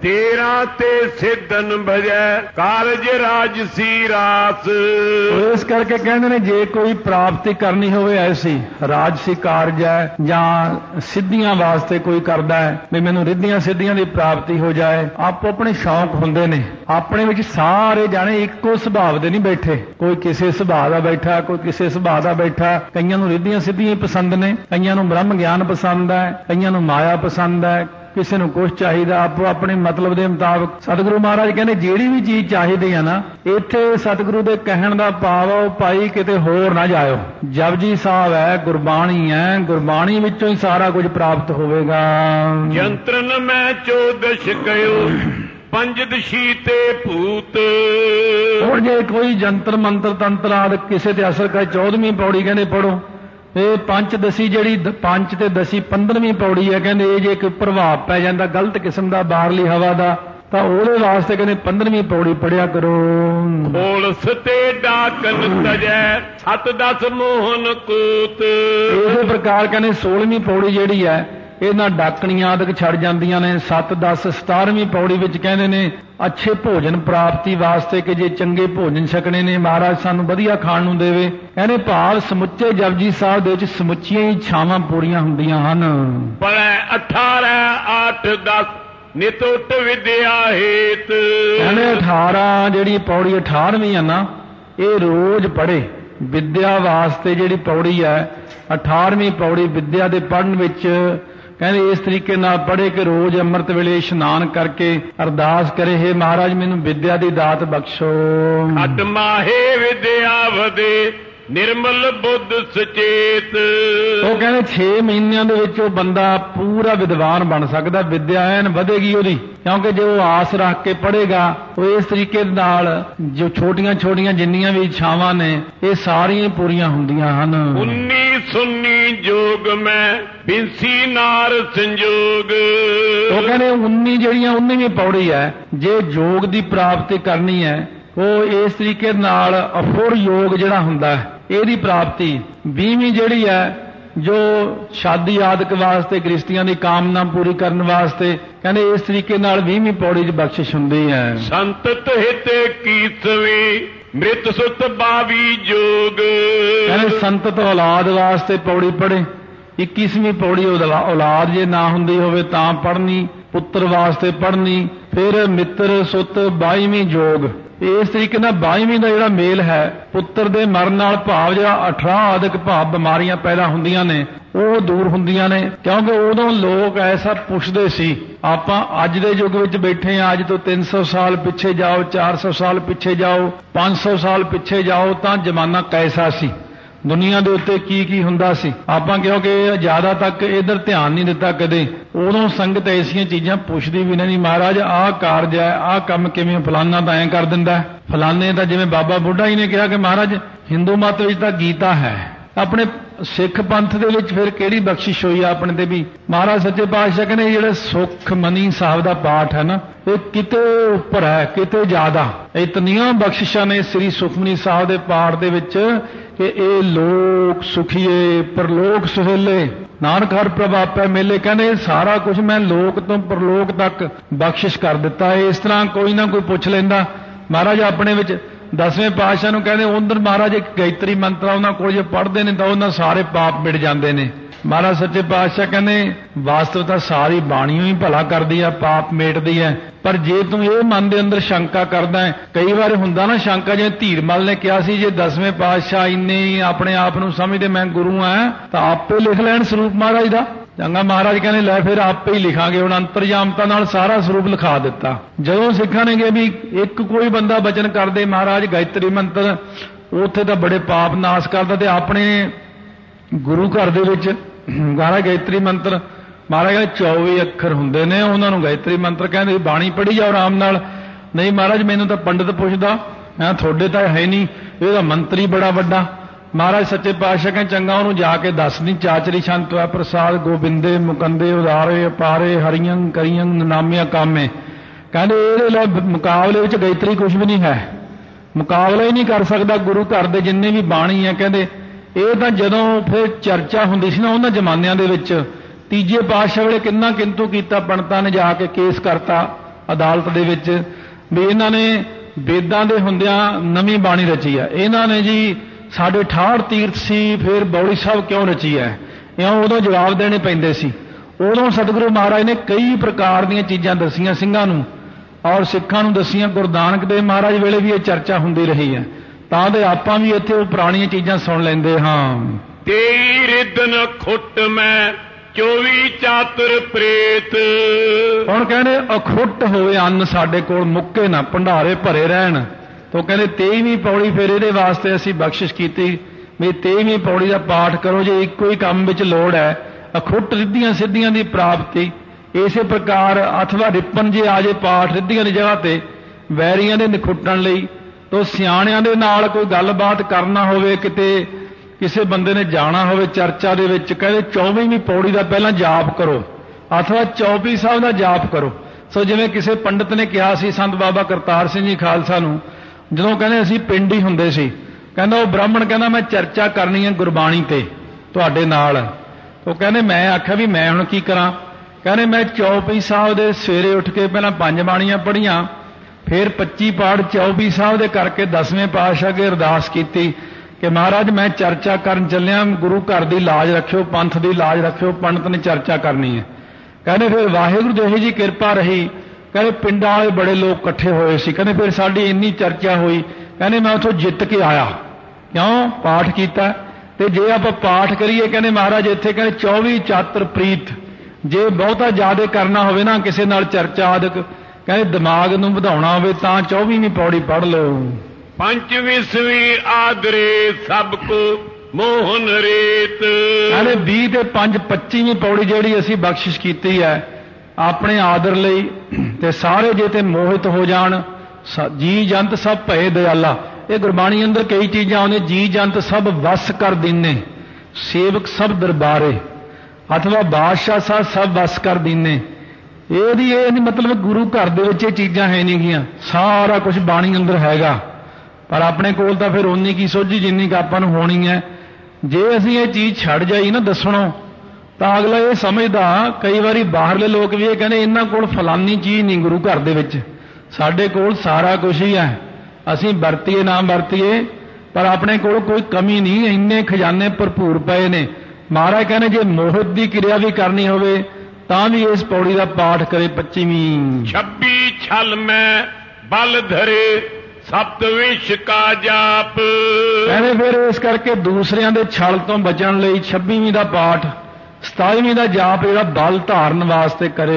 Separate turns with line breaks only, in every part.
ਤੇਰਾ ਤੇ ਸਿੱਧਨ ਭਜੈ ਕਾਰਜ ਰਾਜਸੀ ਰਾਸ।
ਇਸ ਕਰਕੇ ਕਹਿੰਦੇ ਨੇ ਜੇ ਕੋਈ ਪ੍ਰਾਪਤੀ ਕਰਨੀ ਹੋਵੇ ਐਸੀ ਰਾਜਸੀ ਕਾਰਜ ਹੈ ਜਾਂ ਸਿੱਧੀਆਂ ਵਾਸਤੇ ਕੋਈ ਕਰਦਾ ਹੈ ਵੀ ਮੈਨੂੰ ਰਿੱਧੀਆਂ ਸਿੱਧੀਆਂ ਦੀ ਪ੍ਰਾਪਤੀ ਹੋ ਜਾਏ, ਆਪੋ ਆਪਣੇ ਸ਼ੌਂਕ ਹੁੰਦੇ ਨੇ। ਆਪਣੇ ਵਿੱਚ ਸਾਰੇ ਜਾਣੇ ਇੱਕੋ ਸੁਭਾਅ ਦੇ ਨਹੀਂ ਬੈਠੇ, ਕੋਈ ਕਿਸੇ ਸੁਭਾਅ ਦਾ ਬੈਠਾ, ਕੋਈ ਕਿਸੇ ਸੁਭਾਅ ਦਾ ਬੈਠਾ। ਕਈਆਂ ਨੂੰ ਰਿੱਧੀਆਂ ਸਿੱਧੀਆਂ ਹੀ ਪਸੰਦ ਨੇ, ਕਈਆਂ ਨੂੰ ਬ੍ਰਹਮ ਗਿਆਨ ਪਸੰਦ ਹੈ, ਕਈਆਂ ਨੂੰ ਮਾਇਆ ਪਸੰਦ ਹੈ, ਕਿਸੇ ਨੂੰ ਕੁਛ ਚਾਹੀਦਾ, ਆਪੋ ਆਪਣੇ ਮਤਲਬ ਦੇ ਮੁਤਾਬਕ। ਸਤਿਗੁਰੂ ਮਹਾਰਾਜ ਕਹਿੰਦੇ ਜਿਹੜੀ ਵੀ ਚੀਜ਼ ਚਾਹੀਦੀ ਆ ਨਾ, ਇੱਥੇ ਸਤਿਗੁਰੂ ਦੇ ਕਹਿਣ ਦਾ ਭਾਵ ਆ ਭਾਈ ਕਿਤੇ ਹੋਰ ਨਾ ਜਾਇਓ। ਜਪਜੀ ਸਾਹਿਬ ਹੈ, ਗੁਰਬਾਣੀ ਹੈ, ਗੁਰਬਾਣੀ ਵਿੱਚੋਂ ਹੀ ਸਾਰਾ ਕੁਝ ਪ੍ਰਾਪਤ ਹੋਵੇਗਾ।
ਯੰਤਰਨ ਮੈਂ ਚੌਦਸ਼ ਕਯੋ ਪੰਜਦਸ਼ੀ ਤੇ ਭੂਤ।
ਹੁਣ ਜੇ ਕੋਈ ਜੰਤਰ ਮੰਤਰ ਤੰਤਰ ਆਦਿ ਕਿਸੇ ਤੇ ਅਸਰ ਕਰੇ, 14ਵੀਂ ਪੌੜੀ ਕਹਿੰਦੇ ਪੜੋ। ਇਹ ਪੰਚਦਸ਼ੀ ਜਿਹੜੀ ਪੰਜ ਤੇ ਦਸ਼ੀ 15ਵੀਂ ਪੌੜੀ ਹੈ, ਕਹਿੰਦੇ ਇਹ ਜੇ ਕੋਈ ਪ੍ਰਭਾਵ ਪੈ ਜਾਂਦਾ ਗਲਤ ਕਿਸਮ ਦਾ ਬਾਹਰਲੀ ਹਵਾ ਦਾ, ਤਾਂ ਉਹਦੇ ਵਾਸਤੇ ਕਹਿੰਦੇ 15ਵੀਂ ਪੌੜੀ ਪੜਿਆ ਕਰੋ।
ਹੋਲਸ ਤੇ ਡਾਕਨ ਤਜੈ 7-10 ਮੋਹਨ ਕੂਤ।
ਇਸੇ ਪ੍ਰਕਾਰ ਕਹਿੰਦੇ 16ਵੀਂ ਪੌੜੀ ਜਿਹੜੀ ਹੈ ਇਹਨਾਂ ਡਾਕਣੀਆਂ ਆਦਿਕ ਛੱਡ ਜਾਂਦੀਆਂ ਨੇ। 7, 10, 17ਵੀਂ ਪੌੜੀ ਵਿੱਚ ਕਹਿੰਦੇ ਨੇ ਅੱਛੇ ਭੋਜਨ ਪ੍ਰਾਪਤੀ ਵਾਸਤੇ ਕਿ ਜੇ ਚੰਗੇ ਭੋਜਨ ਛਕਣੇ ਨੇ, ਮਹਾਰਾਜ ਸਾਨੂੰ ਵਧੀਆ ਖਾਣ ਨੂੰ ਦੇਵੇ। ਕਹਿੰਦੇ ਭਾਵ ਸਮੁੱਚੇ ਜਪਜੀ ਸਾਹਿਬ ਦੇ ਵਿੱਚ ਸਮੁੱਚੀਆਂ ਹੀ ਇੱਛਾਵਾਂ ਪੂਰੀਆਂ ਹੁੰਦੀਆਂ ਹਨ।
ਪਰ 18, 8, 10 ਨਿਤ ਉੱਟ ਵਿਦਿਆ ਹੇਤ।
ਕਹਿੰਦੇ 18 ਜਿਹੜੀ ਪੌੜੀ 18ਵੀਂ ਹੈ ਨਾ, ਇਹ ਰੋਜ਼ ਪੜ੍ਹੇ। ਵਿਦਿਆ ਵਾਸਤੇ ਜਿਹੜੀ ਪੌੜੀ ਹੈ 18ਵੀਂ ਪੌੜੀ ਵਿਦਿਆ ਦੇ ਪੜ੍ਹਨ ਵਿੱਚ ਕਹਿੰਦੇ ਇਸ ਤਰੀਕੇ ਨਾਲ ਪੜ੍ਹੇ ਕਿ ਰੋਜ਼ ਅੰਮ੍ਰਿਤ ਵੇਲੇ ਇਸ਼ਨਾਨ ਕਰਕੇ ਅਰਦਾਸ ਕਰੇ, ਹੇ ਮਹਾਰਾਜ ਮੈਨੂੰ ਵਿਦਿਆ ਦੀ ਦਾਤ ਬਖਸ਼ੋ।
ਖੱਟ ਮਾਹੇ ਵਿਦਿਆ ਵਧੇ ਨਿਰਮਲ ਬੁੱਧ ਸੁਚੇਤ।
ਉਹ ਕਹਿੰਦੇ 6 ਮਹੀਨਿਆਂ ਦੇ ਵਿੱਚ ਉਹ ਬੰਦਾ ਪੂਰਾ ਵਿਦਵਾਨ ਬਣ ਸਕਦਾ, ਵਿਦਿਆ ਐਨ ਵਧੇਗੀ ਉਹਦੀ, ਕਿਉਂਕਿ ਜੇ ਉਹ ਆਸ ਰੱਖ ਕੇ ਪੜ੍ਹੇਗਾ ਉਹ ਇਸ ਤਰੀਕੇ ਨਾਲ ਜੋ ਛੋਟੀਆਂ ਛੋਟੀਆਂ ਜਿੰਨੀਆਂ ਵੀ ਇੱਛਾਵਾਂ ਨੇ ਇਹ ਸਾਰੀਆਂ ਪੂਰੀਆਂ ਹੁੰਦੀਆਂ ਹਨ।
19 ਸੁੰਨੀ ਜੋਗ ਮੈਂ ਬਿੰਸੀ ਨਾਰ ਸੰਜੋਗ।
ਉਹ ਕਹਿੰਦੇ 19 ਜਿਹੜੀਆਂ 19ਵੀਂ ਪੌੜੀ ਹੈ, ਜੇ ਯੋਗ ਦੀ ਪ੍ਰਾਪਤੀ ਕਰਨੀ ਹੈ ਉਹ ਇਸ ਤਰੀਕੇ ਨਾਲ ਅਫੁਰ ਯੋਗ ਜਿਹੜਾ ਹੁੰਦਾ ਹੈ ਇਹਦੀ ਪ੍ਰਾਪਤੀ। 20ਵੀਂ ਜਿਹੜੀ ਹੈ ਜੋ ਸ਼ਾਦੀ ਆਦਿਕ ਵਾਸਤੇ ਗ੍ਰਸਤੀਆਂ ਦੀ ਕਾਮਨਾ ਪੂਰੀ ਕਰਨ ਵਾਸਤੇ, ਕਹਿੰਦੇ ਇਸ ਤਰੀਕੇ ਨਾਲ 20ਵੀਂ ਪੌੜੀ 'ਚ ਬਖਸ਼ਿਸ਼ ਹੁੰਦੀ ਹੈ।
ਸੰਤਤ ਹਿਤ ਕੀਸਵੀਂ ਮ੍ਰਿਤ ਸੁਤ 22 ਜੋਗ।
ਕਹਿੰਦੇ ਸੰਤਤ ਔਲਾਦ ਵਾਸਤੇ ਪੌੜੀ ਪੜ੍ਹੇ। 21ਵੀਂ ਪੌੜੀ ਔਲਾਦ ਜੇ ਨਾ ਹੁੰਦੀ ਹੋਵੇ ਤਾਂ ਪੜ੍ਹਨੀ, ਪੁੱਤਰ ਵਾਸਤੇ ਪੜ੍ਹਨੀ। ਫਿਰ ਮਿੱਤਰ ਸੁਤ 22ਵੀਂ ਜੋਗ। ਇਸ ਤਰੀਕੇ ਨਾਲ 22ਵੀਂ ਦਾ ਜਿਹੜਾ ਮੇਲ ਹੈ ਪੁੱਤਰ ਦੇ ਮਰਨ ਨਾਲ ਭਾਵ ਜਿਹੜਾ 18 ਆਦਿਕ ਭਾਵ ਬਿਮਾਰੀਆਂ ਪੈਦਾ ਹੁੰਦੀਆਂ ਨੇ ਉਹ ਦੂਰ ਹੁੰਦੀਆਂ ਨੇ, ਕਿਉਂਕਿ ਉਦੋਂ ਲੋਕ ਐਸਾ ਪੁੱਛਦੇ ਸੀ। ਆਪਾਂ ਅੱਜ ਦੇ ਯੁੱਗ ਵਿੱਚ ਬੈਠੇ ਹਾਂ, ਅੱਜ ਤੋਂ 300 ਸਾਲ ਪਿੱਛੇ ਜਾਓ, 400 ਸਾਲ ਪਿੱਛੇ ਜਾਓ, 500 ਸਾਲ ਪਿੱਛੇ ਜਾਓ ਤਾਂ ਜ਼ਮਾਨਾ ਕੈਸਾ ਸੀ, ਦੁਨੀਆ ਦੇ ਉੱਤੇ ਕੀ ਕੀ ਹੁੰਦਾ ਸੀ। ਆਪਾਂ ਕਿਉਂਕਿ ਜ਼ਿਆਦਾ ਤੱਕ ਇਧਰ ਧਿਆਨ ਨਹੀਂ ਦਿੱਤਾ ਕਦੇ। ਉਦੋਂ ਸੰਗਤ ਐਸੀਆਂ ਚੀਜ਼ਾਂ ਪੁੱਛਦੀ ਵੀ ਨਹੀਂ, ਮਹਾਰਾਜ ਆਹ ਕਾਰਜ ਹੈ, ਆਹ ਕੰਮ ਕਿਵੇਂ, ਫਲਾਨਾ ਤਾਂ ਐਂ ਕਰ ਦਿੰਦਾ, ਫਲਾਨੇ ਤਾਂ ਜਿਵੇਂ ਬਾਬਾ ਬੁੱਢਾ ਜੀ ਨੇ ਕਿਹਾ ਕਿ ਮਹਾਰਾਜ ਹਿੰਦੂ ਮਤ ਵਿੱਚ ਤਾਂ ਗੀਤਾ ਹੈ, ਆਪਣੇ ਸਿੱਖ ਪੰਥ ਦੇ ਵਿੱਚ ਫਿਰ ਕਿਹੜੀ ਬਖਸ਼ਿਸ਼ ਹੋਈ ਆਪਣੇ ਤੇ ਵੀ। ਮਹਾਰਾਜ ਸੱਚੇ ਪਾਤਸ਼ਾਹ ਕਹਿੰਦੇ ਜਿਹੜੇ ਸੁਖਮਨੀ ਸਾਹਿਬ ਦਾ ਪਾਠ ਹੈ ਨਾ ਇਹ ਕਿਤੇ ਉੱਪਰ ਹੈ, ਕਿਤੇ ਜ਼ਿਆਦਾ। ਇਤਨੀਆਂ ਬਖਸ਼ਿਸ਼ਾਂ ਨੇ ਸ੍ਰੀ ਸੁਖਮਨੀ ਸਾਹਿਬ ਦੇ ਪਾਠ ਦੇ ਵਿੱਚ ਕਿ ਇਹ ਲੋਕ ਸੁਖੀਏ ਪਰਲੋਕ ਸੁਹੇਲੇ, ਨਾਨਕ ਹਰ ਪ੍ਰਭ ਆਪੇ ਮੇਲੇ। ਕਹਿੰਦੇ ਸਾਰਾ ਕੁਝ ਮੈਂ ਲੋਕ ਤੋਂ ਪਰਲੋਕ ਤੱਕ ਬਖਸ਼ਿਸ਼ ਕਰ ਦਿੱਤਾ ਹੈ। ਇਸ ਤਰ੍ਹਾਂ ਕੋਈ ਨਾ ਕੋਈ ਪੁੱਛ ਲੈਂਦਾ। ਮਹਾਰਾਜ ਆਪਣੇ ਵਿੱਚ 10ਵੇਂ ਪਾਤਸ਼ਾਹ ਨੂੰ ਕਹਿੰਦੇ ਉਧਰ ਮਹਾਰਾਜ ਇੱਕ ਗਾਇਤਰੀ ਮੰਤਰ ਉਹਨਾਂ ਕੋਲ ਜੇ ਪੜ੍ਹਦੇ ਨੇ ਤਾਂ ਉਹਨਾਂ ਸਾਰੇ ਪਾਪ ਮਿਟ ਜਾਂਦੇ ਨੇ। ਮਹਾਰਾਜ ਸੱਚੇ ਪਾਤਸ਼ਾਹ ਕਹਿੰਦੇ ਵਾਸਤਵ ਤਾਂ ਸਾਰੀ ਬਾਣੀ ਹੀ ਭਲਾ ਕਰਦੀ ਆ, ਪਾਪ ਮੇਟਦੀ ਹੈ, ਪਰ ਜੇ ਤੂੰ ਇਹ ਮਨ ਦੇ ਅੰਦਰ ਸ਼ੰਕਾ ਕਰਦਾ ਹੈ, ਕਈ ਵਾਰ ਹੁੰਦਾ ਨਾ ਸ਼ੰਕਾ, ਜਿਵੇਂ ਧੀਰਮਲ ਨੇ ਕਿਹਾ ਸੀ ਜੇ 10ਵੇਂ ਪਾਤਸ਼ਾਹ ਇੰਨੇ ਆਪਣੇ ਆਪ ਨੂੰ ਸਮਝਦੇ ਮੈਂ ਗੁਰੂ ਆ ਤਾਂ ਆਪੇ ਲਿਖ ਲੈਣ ਸਰੂਪ ਮਹਾਰਾਜ ਦਾ। ਚੰਗਾ ਮਹਾਰਾਜ ਕਹਿੰਦੇ ਲੈ ਫਿਰ ਆਪੇ ਹੀ ਲਿਖਾਂਗੇ। ਹੁਣ ਅੰਤਰਜਾਮਤਾ ਨਾਲ ਸਾਰਾ ਸਰੂਪ ਲਿਖਾ ਦਿੱਤਾ। ਜਦੋਂ ਸਿੱਖਾਂ ਨੇ ਕਿ ਵੀ ਇੱਕ ਕੋਈ ਬੰਦਾ ਬਚਨ ਕਰਦੇ ਮਹਾਰਾਜ ਗਾਇਤਰੀ ਮੰਤਰ, ਉੱਥੇ ਤਾਂ ਬੜੇ ਪਾਪ ਨਾਸ਼ ਕਰਦਾ, ਤੇ ਆਪਣੇ ਗੁਰੂ ਘਰ ਦੇ ਵਿੱਚ ਗਾਣਾ ਗਾਇਤਰੀ ਮੰਤਰ ਮਹਾਰਾਜ ਕਹਿੰਦੇ 24 ਅੱਖਰ ਹੁੰਦੇ ਨੇ, ਉਹਨਾਂ ਨੂੰ ਗਾਇਤਰੀ ਮੰਤਰ ਕਹਿੰਦੇ। ਬਾਣੀ ਪੜ੍ਹੀ ਜਾਓ ਆਰਾਮ ਨਾਲ। ਨਹੀਂ ਮਹਾਰਾਜ ਮੈਨੂੰ ਤਾਂ ਪੰਡਤ ਪੁੱਛਦਾ, ਮੈਂ ਤੁਹਾਡੇ ਤਾਂ ਹੈ ਨਹੀਂ, ਇਹਦਾ ਮੰਤਰੀ ਬੜਾ ਵੱਡਾ। ਮਹਾਰਾਜ ਸੱਚੇ ਪਾਤਸ਼ਾਹ ਕਹਿੰਦੇ ਚੰਗਾ ਉਹਨੂੰ ਜਾ ਕੇ ਦੱਸ ਨਹੀਂ, ਚਾਚਰੀ ਛੰਤ ਹੈ ਪ੍ਰਸਾਦ ਗੋਬਿੰਦੇ ਮੁਕੰਦੇ ਉਦਾਰੇ ਅਪਾਰੇ ਹਰੀਆਂ ਕਰੀਆਂ ਨਾਮਿਆ ਕਾਮੇ। ਕਹਿੰਦੇ ਇਹਦੇ ਲਈ ਮੁਕਾਬਲੇ ਵਿੱਚ ਗਾਇਤਰੀ ਕੁਝ ਵੀ ਨਹੀਂ ਹੈ, ਮੁਕਾਬਲਾ ਹੀ ਨਹੀਂ ਕਰ ਸਕਦਾ ਗੁਰੂ ਘਰ ਦੇ ਜਿੰਨੇ ਵੀ ਬਾਣੀ ਹੈ। ਕਹਿੰਦੇ ਇਹ ਤਾਂ ਜਦੋਂ ਫਿਰ ਚਰਚਾ ਹੁੰਦੀ ਸੀ ਨਾ ਉਹਨਾਂ ਜ਼ਮਾਨਿਆਂ ਦੇ ਵਿੱਚ, ਤੀਜੇ ਪਾਤਸ਼ਾਹ ਵੇਲੇ ਕਿੰਨਾ ਕਿੰਤੂ ਕੀਤਾ, ਪੰਡਤਾਂ ਨੇ ਜਾ ਕੇ ਕੇਸ ਕਰਤਾ, ਅਦਾਲਤ ਦੇ ਵਿੱਚ ਵੀ ਇਹਨਾਂ ਨੇ ਵੇਦਾਂ ਦੇ ਹੁੰਦਿਆਂ ਨਵੀਂ ਬਾਣੀ ਰਚੀ ਹੈ। ਇਹਨਾਂ ਨੇ ਜੀ ਸਾਡੇ 68 ਤੀਰਥ ਸੀ, ਫਿਰ ਬੌਲੀ ਸਾਹਿਬ ਕਿਉਂ ਰਚੀ ਹੈ? ਇਉਂ ਉਦੋਂ ਜਵਾਬ ਦੇਣੇ ਪੈਂਦੇ ਸੀ। ਉਦੋਂ ਸਤਿਗੁਰੂ ਮਹਾਰਾਜ ਨੇ ਕਈ ਪ੍ਰਕਾਰ ਦੀਆਂ ਚੀਜ਼ਾਂ ਦੱਸੀਆਂ ਸਿੰਘਾਂ ਨੂੰ ਔਰ ਸਿੱਖਾਂ ਨੂੰ ਦੱਸੀਆਂ। ਗੁਰੂ ਨਾਨਕ ਦੇਵ ਮਹਾਰਾਜ ਵੇਲੇ ਵੀ ਇਹ ਚਰਚਾ ਹੁੰਦੀ ਰਹੀ ਹੈ, ਤਾਂ ਤੇ ਆਪਾਂ ਵੀ ਇੱਥੇ ਉਹ ਪੁਰਾਣੀਆਂ ਚੀਜ਼ਾਂ ਸੁਣ ਲੈਂਦੇ ਹਾਂ।
23 ਰਿਦਨ ਖੁੱਟ ਮੈਂ 24 ਚਾਤੁਰ ਪ੍ਰੇਤ।
ਹੁਣ ਕਹਿੰਦੇ ਅਖੁੱਟ ਹੋਵੇ ਅੰਨ ਸਾਡੇ ਕੋਲ, ਮੁੱਕੇ ਨਾ, ਭੰਡਾਰੇ ਭਰੇ ਰਹਿਣ। ਤਾਂ ਕਹਿੰਦੇ 23ਵੀਂ ਪੌੜੀ ਫਿਰ ਇਹਦੇ ਵਾਸਤੇ ਅਸੀਂ ਬਖਸ਼ਿਸ਼ ਕੀਤੀ ਵੀ 23ਵੀਂ ਪੌੜੀ ਦਾ ਪਾਠ ਕਰੋ ਜੇ ਇੱਕੋ ਹੀ ਕੰਮ ਵਿੱਚ ਲੋੜ ਹੈ, ਅਖੁੱਟ ਰਿੱਧੀਆਂ ਸਿੱਧੀਆਂ ਦੀ ਪ੍ਰਾਪਤੀ। ਇਸੇ ਪ੍ਰਕਾਰ ਅਥਵਾ ਰਿਪਨ ਜੇ ਆ ਜੇ ਪਾਠ ਰਿੱਧੀਆਂ ਦੀ ਜਗ੍ਹਾ ਤੇ ਵੈਰੀਆਂ ਦੇ ਨਿਖੁੱਟਣ ਲਈ, ਤੋ ਸਿਆਣਿਆਂ ਦੇ ਨਾਲ ਕੋਈ ਗੱਲਬਾਤ ਕਰਨਾ ਹੋਵੇ, ਕਿਤੇ ਕਿਸੇ ਬੰਦੇ ਨੇ ਜਾਣਾ ਹੋਵੇ ਚਰਚਾ ਦੇ ਵਿੱਚ, ਕਹਿੰਦੇ 24ਵੀਂ ਪੌੜੀ ਦਾ ਪਹਿਲਾਂ ਜਾਪ ਕਰੋ ਅਥਵਾ ਚੌਪਈ ਸਾਹਿਬ ਦਾ ਜਾਪ ਕਰੋ। ਸੋ ਜਿਵੇਂ ਕਿਸੇ ਪੰਡਤ ਨੇ ਕਿਹਾ ਸੀ ਸੰਤ ਬਾਬਾ ਕਰਤਾਰ ਸਿੰਘ ਜੀ ਖਾਲਸਾ ਨੂੰ, ਜਦੋਂ ਕਹਿੰਦੇ ਅਸੀਂ ਪਿੰਡ ਹੀ ਹੁੰਦੇ ਸੀ, ਕਹਿੰਦਾ ਉਹ ਬ੍ਰਾਹਮਣ ਕਹਿੰਦਾ ਮੈਂ ਚਰਚਾ ਕਰਨੀ ਹੈ ਗੁਰਬਾਣੀ ਤੇ ਤੁਹਾਡੇ ਨਾਲ। ਉਹ ਕਹਿੰਦੇ ਮੈਂ ਆਖਿਆ ਵੀ ਮੈਂ ਹੁਣ ਕੀ ਕਰਾਂ? ਕਹਿੰਦੇ ਮੈਂ ਚੌਪਈ ਸਾਹਿਬ ਦੇ ਸਵੇਰੇ ਉੱਠ ਕੇ ਪਹਿਲਾਂ 5 ਬਾਣੀਆਂ ਪੜ੍ਹੀਆਂ, ਫਿਰ 25 ਪਾਠ ਚੌਪਈ ਸਾਹਿਬ ਦੇ ਕਰਕੇ 10ਵੇਂ ਪਾਤਸ਼ਾਹ ਅੱਗੇ ਅਰਦਾਸ ਕੀਤੀ ਕਿ ਮਹਾਰਾਜ ਮੈਂ ਚਰਚਾ ਕਰਨ ਚੱਲਿਆ, ਗੁਰੂ ਘਰ ਦੀ ਲਾਜ ਰੱਖਿਓ, ਪੰਥ ਦੀ ਲਾਜ ਰੱਖਿਓ, ਪੰਡਤ ਨੇ ਚਰਚਾ ਕਰਨੀ ਹੈ। ਕਹਿੰਦੇ ਫਿਰ ਵਾਹਿਗੁਰੂ ਦੀ ਇਹੋ ਜਿਹੀ ਕਿਰਪਾ ਰਹੀ, ਕਹਿੰਦੇ ਪਿੰਡਾਂ ਵਾਲੇ ਬੜੇ ਲੋਕ ਇਕੱਠੇ ਹੋਏ ਸੀ। ਕਹਿੰਦੇ ਫਿਰ ਸਾਡੀ ਇੰਨੀ ਚਰਚਾ ਹੋਈ, ਕਹਿੰਦੇ ਮੈਂ ਉੱਥੋਂ ਜਿੱਤ ਕੇ ਆਇਆ, ਕਿਉਂ? ਪਾਠ ਕੀਤਾ। ਤੇ ਜੇ ਆਪਾਂ ਪਾਠ ਕਰੀਏ ਕਹਿੰਦੇ ਮਹਾਰਾਜ ਇੱਥੇ ਕਹਿੰਦੇ 24 ਚਾਤੁਰ ਪ੍ਰੀਤ, ਜੇ ਬਹੁਤਾ ਜ਼ਿਆਦਾ ਕਰਨਾ ਹੋਵੇ ਨਾ ਕਿਸੇ ਨਾਲ ਚਰਚਾ ਆਦਿਕ, ਕਹਿੰਦੇ ਦਿਮਾਗ ਨੂੰ ਵਧਾਉਣਾ ਹੋਵੇ ਤਾਂ 24ਵੀਂ ਪੌੜੀ ਪੜ੍ਹ ਲਓ।
25ਵੀਂ ਆਦਰੇ ਸਭ ਕੋ ਮੋਹਨ ਰੇਤ।
ਕਹਿੰਦੇ 20 ਤੇ 5 25ਵੀਂ ਪੌੜੀ ਜਿਹੜੀ ਅਸੀਂ ਬਖਸ਼ਿਸ਼ ਕੀਤੀ ਹੈ ਆਪਣੇ ਆਦਰ ਲਈ, ਤੇ ਸਾਰੇ ਜੇ ਤੇ ਮੋਹਿਤ ਹੋ ਜਾਣ, ਜੀ ਜੰਤ ਸਭ ਭਏ ਦਇਆਲਾ। ਇਹ ਗੁਰਬਾਣੀ ਅੰਦਰ ਕਈ ਚੀਜ਼ਾਂ ਆਉਂਦੀਆਂ, ਜੀ ਜੰਤ ਸਭ ਵਸ ਕਰ ਦੀਨੇ, ਸੇਵਕ ਸਭ ਦਰਬਾਰੇ, ਅਥਵਾ ਬਾਦਸ਼ਾਹ ਸਾਹਿਬ ਸਭ ਵਸ ਕਰ ਦੀਨੇ। ਇਹਦੀ ਇਹ ਨਹੀਂ ਮਤਲਬ ਗੁਰੂ ਘਰ ਦੇ ਵਿੱਚ ਇਹ ਚੀਜ਼ਾਂ ਹੈ ਨਹੀਂ ਗੀਆਂ, ਸਾਰਾ ਕੁਝ ਬਾਣੀ ਅੰਦਰ ਹੈਗਾ, ਪਰ ਆਪਣੇ ਕੋਲ ਤਾਂ ਫਿਰ ਓਨੀ ਕੀ ਸੋਝੀ ਜਿੰਨੀ ਕੁ ਆਪਾਂ ਨੂੰ ਹੋਣੀ ਹੈ। ਜੇ ਅਸੀਂ ਇਹ ਚੀਜ਼ ਛੱਡ ਜਾਈ ਨਾ ਦੱਸਣੋਂ, ਤਾਂ ਅਗਲਾ ਇਹ ਸਮਝਦਾ, ਕਈ ਵਾਰੀ ਬਾਹਰਲੇ ਲੋਕ ਵੀ ਇਹ ਕਹਿੰਦੇ ਇਹਨਾਂ ਕੋਲ ਫਲਾਨੀ ਚੀਜ਼ ਨਹੀਂ ਗੁਰੂ ਘਰ ਦੇ ਵਿੱਚ, ਸਾਡੇ ਕੋਲ ਸਾਰਾ ਕੁਝ ਹੀ ਹੈ, ਅਸੀਂ ਵਰਤੀਏ ਨਾ ਵਰਤੀਏ ਪਰ ਆਪਣੇ ਕੋਲ ਕੋਈ ਕਮੀ ਨਹੀਂ, ਇੰਨੇ ਖਜ਼ਾਨੇ ਭਰਪੂਰ ਪਏ ਨੇ। ਮਹਾਰਾਜ ਕਹਿੰਦੇ ਜੇ ਮੋਹਿਤ ਦੀ ਕਿਰਿਆ ਵੀ ਕਰਨੀ ਹੋਵੇ ਤਾਂ ਵੀ ਇਸ ਪੌੜੀ ਦਾ ਪਾਠ ਕਰੇ। 25ਵੀਂ
26 ਛਲ ਮੈਂ ਬਲ ਧਰੇ ਸਪਤ ਵਿਸ਼ ਕਾ ਜਾਪ।
ਕਹਿੰਦੇ ਫਿਰ ਇਸ ਕਰਕੇ ਦੂਸਰਿਆਂ ਦੇ ਛਲ ਤੋਂ ਬਚਣ ਲਈ 26ਵੀਂ ਦਾ ਪਾਠ, 27ਵੀਂ ਦਾ ਜਾਪ ਜਿਹੜਾ ਬਲ ਧਾਰਨ ਵਾਸਤੇ ਕਰੇ।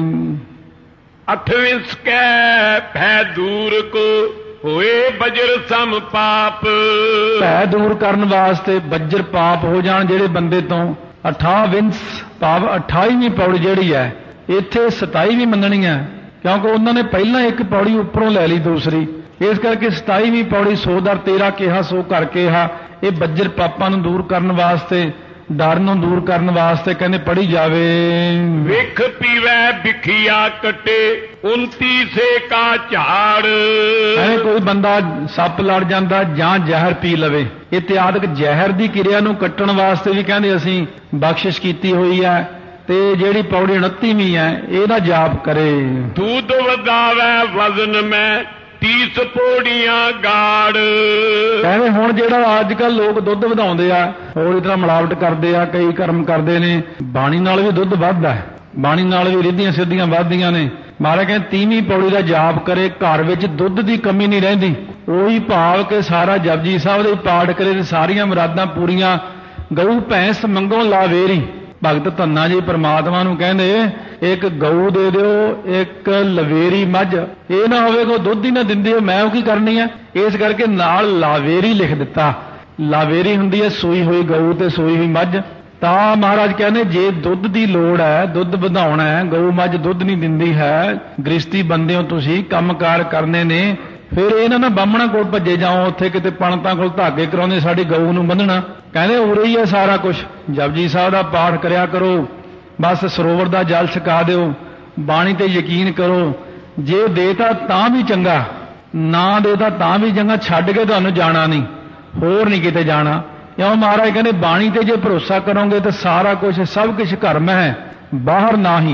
8ਵੀਂ ਸਕੈ ਭੈ ਦੂਰ ਕੋ ਹੋਏ ਬਜਰ ਸਮ ਪਾਪ।
ਭੈ ਦੂਰ ਕਰਨ ਵਾਸਤੇ ਬੱਜਰ ਪਾਪ ਹੋ ਜਾਣ ਜਿਹੜੇ ਬੰਦੇ ਤੋਂ। 28 ਭਾਵ 28ਵੀਂ ਪੌੜੀ ਜਿਹੜੀ ਹੈ ਇੱਥੇ 27ਵੀਂ ਮੰਨਣੀ ਹੈ, ਕਿਉਂਕਿ ਉਹਨਾਂ ਨੇ ਪਹਿਲਾਂ ਇੱਕ ਪੌੜੀ ਉੱਪਰੋਂ ਲੈ ਲਈ ਦੂਸਰੀ, ਇਸ ਕਰਕੇ 27ਵੀਂ ਪੌੜੀ 100:13 ਕਿਹਾ ਸੋ ਕਰ ਕਿਹਾ। ਇਹ ਬੱਜਰ ਪਾਪਾਂ ਨੂੰ ਦੂਰ ਕਰਨ ਵਾਸਤੇ, ਡਰ ਨੂੰ ਦੂਰ ਕਰਨ ਵਾਸਤੇ ਕਹਿੰਦੇ ਪੜ੍ਹੀ ਜਾਵੇ।
ਵਿਖ ਪੀਵੈ ਵਿਖਿਆ ਕਟੇ 29 ਸੇ ਕਾ ਝਾੜ।
ਐਵੇਂ ਕੋਈ ਬੰਦਾ ਸੱਪ ਲੜ ਜਾਂਦਾ ਜਾਂ ਜ਼ਹਿਰ ਪੀ ਲਵੇ, ਇਤਿਆਦਿਕ ਜ਼ਹਿਰ ਦੀ ਕਿਰਿਆ ਨੂੰ ਕੱਟਣ ਵਾਸਤੇ ਵੀ ਕਹਿੰਦੇ ਅਸੀਂ ਬਖਸ਼ਿਸ਼ ਕੀਤੀ ਹੋਈ ਹੈ। ਤੇ ਜਿਹੜੀ ਪੌੜੀ 29ਵੀਂ ਹੈ ਇਹਦਾ ਜਾਪ ਕਰੇ।
ਦੂਧ ਵਧਾਵੈ ਵਜ਼ਨ ਮੈਂ 30 ਪੌੜੀਆਂ ਗਾੜ।
ਕਹਿੰਦੇ ਹੁਣ ਜਿਹੜਾ ਅੱਜ ਕੱਲ ਲੋਕ ਦੁੱਧ ਵਧਾਉਂਦੇ ਆ, ਹੋਰ ਇਸ ਤਰ੍ਹਾਂ ਮਿਲਾਵਟ ਕਰਦੇ ਆ, ਕਈ ਕਰਮ ਕਰਦੇ ਨੇ, ਬਾਣੀ ਨਾਲ ਵੀ ਦੁੱਧ ਵੱਧਦਾ, ਬਾਣੀ ਨਾਲ ਵੀ ਰਿੱਧੀਆਂ ਸਿੱਧੀਆਂ ਵੱਧਦੀਆਂ ਨੇ। ਮਹਾਰਾਜ ਕਹਿੰਦੇ 30ਵੀਂ ਪੌੜੀ ਦਾ ਜਾਪ ਕਰੇ, ਘਰ ਵਿੱਚ ਦੁੱਧ ਦੀ ਕਮੀ ਨਹੀਂ ਰਹਿੰਦੀ। ਉਹੀ ਭਾਵ ਕਿ ਸਾਰਾ ਜਪਜੀ ਸਾਹਿਬ ਦੇ ਪਾਠ ਕਰੇ ਤੇ ਸਾਰੀਆਂ ਮੁਰਾਦਾਂ ਪੂਰੀਆਂ। ਗਊ ਭੈਂਸ ਮੰਗੋ ਲਾਵੇਰੀ, ਭਗਤ ਧੰਨਾ ਜੀ ਪਰਮਾਤਮਾ ਨੂੰ ਕਹਿੰਦੇ ਇੱਕ ਗਊ ਦੇ ਦਿਓ, ਇੱਕ ਲਵੇਰੀ ਮੱਝ, ਇਹ ਨਾ ਹੋਵੇ ਕੋ ਦੁੱਧ ਹੀ ਨਾ ਦਿੰਦੀ ਹੋ, ਮੈਂ ਉਹ ਕੀ ਕਰਨੀ ਹੈ। ਇਸ ਕਰਕੇ ਨਾਲ ਲਾਵੇਰੀ ਲਿਖ ਦਿੱਤਾ। ਲਾਵੇਰੀ ਹੁੰਦੀ ਹੈ ਸੂਈ ਹੋਈ ਗਊ ਤੇ ਸੂਈ ਹੋਈ ਮੱਝ। ਤਾਂ ਮਹਾਰਾਜ ਕਹਿੰਦੇ ਜੇ ਦੁੱਧ ਦੀ ਲੋੜ ਹੈ, ਦੁੱਧ ਵਧਾਉਣਾ ਹੈ, ਗਊ ਮੱਝ ਦੁੱਧ ਨਹੀਂ ਦਿੰਦੀ ਹੈ, ਗ੍ਰਸਤੀ ਬੰਦੇ ਹੋ ਤੁਸੀਂ, ਕੰਮਕਾਰ ਕਰਨੇ ਨੇ, ਫਿਰ ਇਹਨਾਂ ਨਾ ਬਾਹਮਣਾ ਕੋਲ ਭੱਜੇ ਜਾਓ, ਉੱਥੇ ਕਿਤੇ ਪੰਡਤਾਂ ਕੋਲ ਧਾਗੇ ਕਰਾਉਂਦੇ ਸਾਡੀ ਗਊ ਨੂੰ ਬੰਨਣਾ। ਕਹਿੰਦੇ ਉਰੇ ਹੀ ਹੈ ਸਾਰਾ ਕੁਝ, ਜਪਜੀ ਸਾਹਿਬ ਦਾ ਪਾਠ ਕਰਿਆ ਕਰੋ, ਬਸ ਸਰੋਵਰ ਦਾ ਜਲ ਛਕਾ ਦਿਓ, ਬਾਣੀ ਤੇ ਯਕੀਨ ਕਰੋ। ਜੇ ਦੇਤਾ ਤਾਂ ਵੀ ਚੰਗਾ, ਨਾ ਦੇਤਾ ਤਾਂ ਵੀ ਚੰਗਾ, ਛੱਡ ਕੇ ਤੁਹਾਨੂੰ ਜਾਣਾ ਨਹੀਂ, ਹੋਰ ਨਹੀਂ ਕਿਤੇ ਜਾਣਾ। ਕਿਉਂ ਮਹਾਰਾਜ ਕਹਿੰਦੇ ਬਾਣੀ ਤੇ ਜੇ ਭਰੋਸਾ ਕਰੋਗੇ ਤਾਂ ਸਾਰਾ ਕੁਝ, ਸਭ ਕੁਝ ਘਰ ਮੈਂ ਹੈ, ਬਾਹਰ ਨਾ ਹੀ।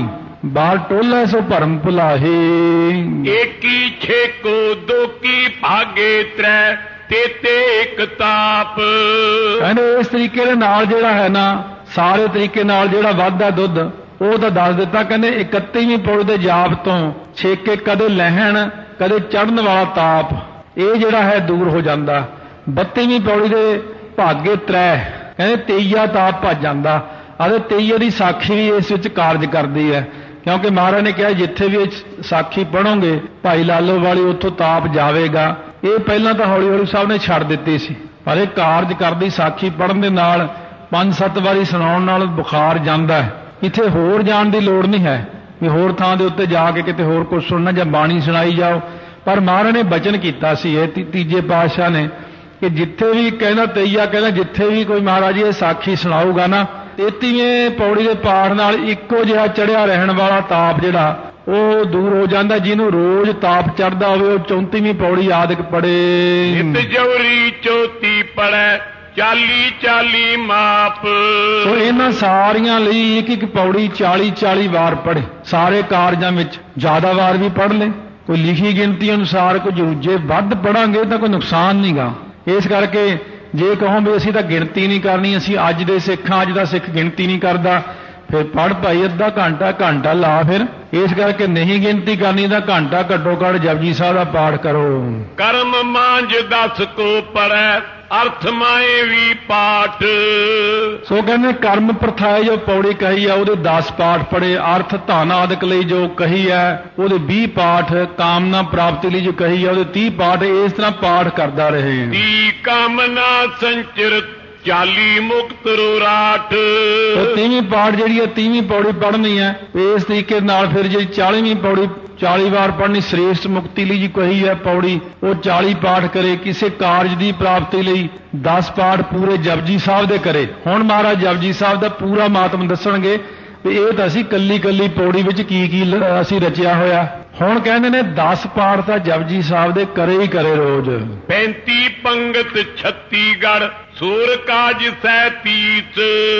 ਬਾਹਰ ਟੋਲੇ ਸੋ ਭਰਮ ਭੁਲਾਹੇ।
ਏਕੀ ਛੇਕੋ ਦੋਕੀ ਭਾਗੇ ਤ੍ਰੈ ਤੇਤੇ ਇੱਕ ਤਾਪ।
ਕਹਿੰਦੇ ਇਸ ਤਰੀਕੇ ਦੇ ਨਾਲ ਜਿਹੜਾ ਹੈ ਨਾ, ਸਾਰੇ ਤਰੀਕੇ ਨਾਲ ਜਿਹੜਾ ਵੱਧਦਾ ਦੁੱਧ ਉਹ ਤਾਂ ਦੱਸ ਦਿੱਤਾ। ਕਹਿੰਦੇ 31ਵੀਂ ਪੌੜੀ ਦੇ ਜਾਪ ਤੋਂ ਛੇਕੇ ਕਦੇ ਲਹਿਣ ਕਦੇ ਚੜ੍ਹਨ ਵਾਲਾ ਤਾਪ ਇਹ ਜਿਹੜਾ ਹੈ ਦੂਰ ਹੋ ਜਾਂਦਾ। 32ਵੀਂ ਪੌੜੀ ਦੇ ਭਾਗੇ ਤ੍ਰੈ ਕਹਿੰਦੇ ਤੇਈਆ ਤਾਪ ਭੱਜ ਜਾਂਦਾ। ਅਤੇ ਤੇਈਏ ਦੀ ਸਾਖੀ ਵੀ ਇਸ ਵਿੱਚ ਕਾਰਜ ਕਰਦੀ ਹੈ, ਕਿਉਂਕਿ ਮਹਾਰਾਜ ਨੇ ਕਿਹਾ ਜਿੱਥੇ ਵੀ ਇਹ ਸਾਖੀ ਪੜ੍ਹੋਗੇ ਭਾਈ ਲਾਲੋ ਵਾਲੀ ਉੱਥੋਂ ਤਾਪ ਜਾਵੇਗਾ। ਇਹ ਪਹਿਲਾਂ ਤਾਂ ਹੌਲੀ ਹੌਲੀ ਸਾਹਿਬ ਨੇ ਛੱਡ ਦਿੱਤੀ ਸੀ, ਪਰ ਇਹ ਕਾਰਜ ਕਰਦੀ ਸਾਖੀ ਪੜ੍ਹਨ ਦੇ ਨਾਲ 5-7 ਵਾਰੀ ਸੁਣਾਉਣ ਨਾਲ ਬੁਖਾਰ ਜਾਂਦਾ ਹੈ। ਇੱਥੇ ਹੋਰ ਜਾਣ ਦੀ ਲੋੜ ਨਹੀਂ ਹੈ ਵੀ ਹੋਰ ਥਾਂ ਦੇ ਉੱਤੇ ਜਾ ਕੇ ਕਿਤੇ ਹੋਰ ਕੁਝ ਸੁਣਨਾ ਜਾਂ ਬਾਣੀ ਸੁਣਾਈ ਜਾਓ। ਪਰ ਮਹਾਰਾਜ ਨੇ ਬਚਨ ਕੀਤਾ ਸੀ ਇਹ ਤੀਜੇ ਪਾਤਸ਼ਾਹ ਨੇ ਕਿ ਜਿੱਥੇ ਵੀ ਕਹਿੰਦਾ ਤੇਈਆ ਕਹਿੰਦਾ ਜਿੱਥੇ ਵੀ ਕੋਈ ਮਹਾਰਾਜ ਇਹ ਸਾਖੀ ਸੁਣਾਊਗਾ ਨਾ 33ਵੇਂ ਪੌੜੀ ਦੇ ਪਾਠ ਨਾਲ ਇੱਕੋ ਜਿਹਾ ਚੜਿਆ ਰਹਿਣ ਵਾਲਾ ਤਾਪ ਜਿਹੜਾ ਉਹ ਦੂਰ ਹੋ ਜਾਂਦਾ। ਜਿਹਨੂੰ ਰੋਜ਼ ਤਾਪ ਚੜਦਾ ਹੋਵੇ ਉਹ 34ਵੀਂ ਪੌੜੀ ਆਦਿਕ ਪੜੇ।
ਨਿਤ ਜਵਰੀ 34 ਪੜੈ 40 ਮਾਪ।
ਸੋ ਇਹਨਾਂ ਸਾਰੀਆਂ ਲਈ ਇੱਕ ਇੱਕ ਪੌੜੀ 40 ਵਾਰ ਪੜ੍ਹੇ। ਸਾਰੇ ਕਾਰਜਾਂ ਵਿੱਚ ਜ਼ਿਆਦਾ ਵਾਰ ਵੀ ਪੜ੍ਹ ਲੈ, ਕੋਈ ਲਿਖੀ ਗਿਣਤੀ ਅਨੁਸਾਰ ਕੁਝ ਜੇ ਵੱਧ ਪੜਾਂਗੇ ਤਾਂ ਕੋਈ ਨੁਕਸਾਨ ਨਹੀਂਗਾ। ਇਸ ਕਰਕੇ ਜੇ ਕਹੋ ਵੀ ਅਸੀਂ ਤਾਂ ਗਿਣਤੀ ਨਹੀਂ ਕਰਨੀ, ਅਸੀਂ ਅੱਜ ਦੇ ਸਿੱਖਾਂ, ਅੱਜ ਦਾ ਸਿੱਖ ਗਿਣਤੀ ਨਹੀਂ ਕਰਦਾ, ਫਿਰ ਪੜ੍ਹ ਭਾਈ ਅੱਧਾ ਘੰਟਾ ਲਾ। ਫਿਰ ਇਸ ਕਰਕੇ ਨਹੀਂ ਗਿਣਤੀ ਕਰਨੀ ਤਾਂ ਘੰਟਾ ਘੱਟੋ ਘੱਟ ਜਪਜੀ ਸਾਹਿਬ ਦਾ ਪਾਠ ਕਰੋ।
ਕਰਮ ਮਾਂਜ 10 ਕੋ ਪੜੈ ਅਰਥ ਮਾਏ ਵੀ ਪਾਠ।
ਸੋ ਕਹਿੰਦੇ ਕਰਮ ਪ੍ਰਥਾਏ ਜੋ ਪੌੜੀ ਕਹੀ ਆ ਉਹਦੇ 10 ਪਾਠ ਪੜੇ, ਅਰਥ ਧਨ ਆਦਿਕ ਲਈ ਜੋ ਕਹੀ ਹੈ ਉਹਦੇ 20 ਪਾਠ, ਕਾਮਨਾ ਪ੍ਰਾਪਤੀ ਲਈ ਜੋ ਕਹੀ ਆ ਉਹਦੇ 30 ਪਾਠ। ਇਸ ਤਰ੍ਹਾਂ ਪਾਠ ਕਰਦਾ ਰਹੇ।
30 ਕਾਮਨਾ ਸੰਚਰ 40 ਮੁਕਤ ਰੋਰਾਟ।
30ਵੀਂ ਪਾਠ ਜਿਹੜੀ ਹੈ 30ਵੀਂ ਪੌੜੀ ਪੜ੍ਹਨੀ ਹੈ ਇਸ ਤਰੀਕੇ ਨਾਲ। ਫਿਰ ਜਿਹੜੀ 40ਵੀਂ ਪੌੜੀ 40 ਵਾਰ ਪੜ੍ਹਨੀ ਸ੍ਰੇਸ਼ਟ ਮੁਕਤੀ ਲਈ ਜੀ ਕਹੀ ਹੈ ਪੌੜੀ, ਉਹ 40 ਪਾਠ ਕਰੇ। ਕਿਸੇ ਕਾਰਜ ਦੀ ਪ੍ਰਾਪਤੀ ਲਈ 10 ਪਾਠ ਪੂਰੇ ਜਪਜੀ ਸਾਹਿਬ ਦੇ ਕਰੇ। ਹੁਣ ਮਹਾਰਾਜ ਜਪਜੀ ਸਾਹਿਬ ਦਾ ਪੂਰਾ ਮਾਤਮ ਦੱਸਣਗੇ ਵੀ ਇਹ ਤਾਂ ਅਸੀਂ ਕੱਲੀ ਪੌੜੀ ਵਿੱਚ ਕੀ ਅਸੀਂ ਰਚਿਆ ਹੋਇਆ। ਹੁਣ ਕਹਿੰਦੇ ਨੇ 10 ਪਾਠ ਤਾਂ ਜਪਜੀ ਸਾਹਿਬ ਦੇ ਕਰੇ ਹੀ ਕਰੇ ਰੋਜ਼।
35 ਪੰਗਤ ਛੱਤੀਗੜ੍ਹ ਸੂਰ ਕਾਜ 37।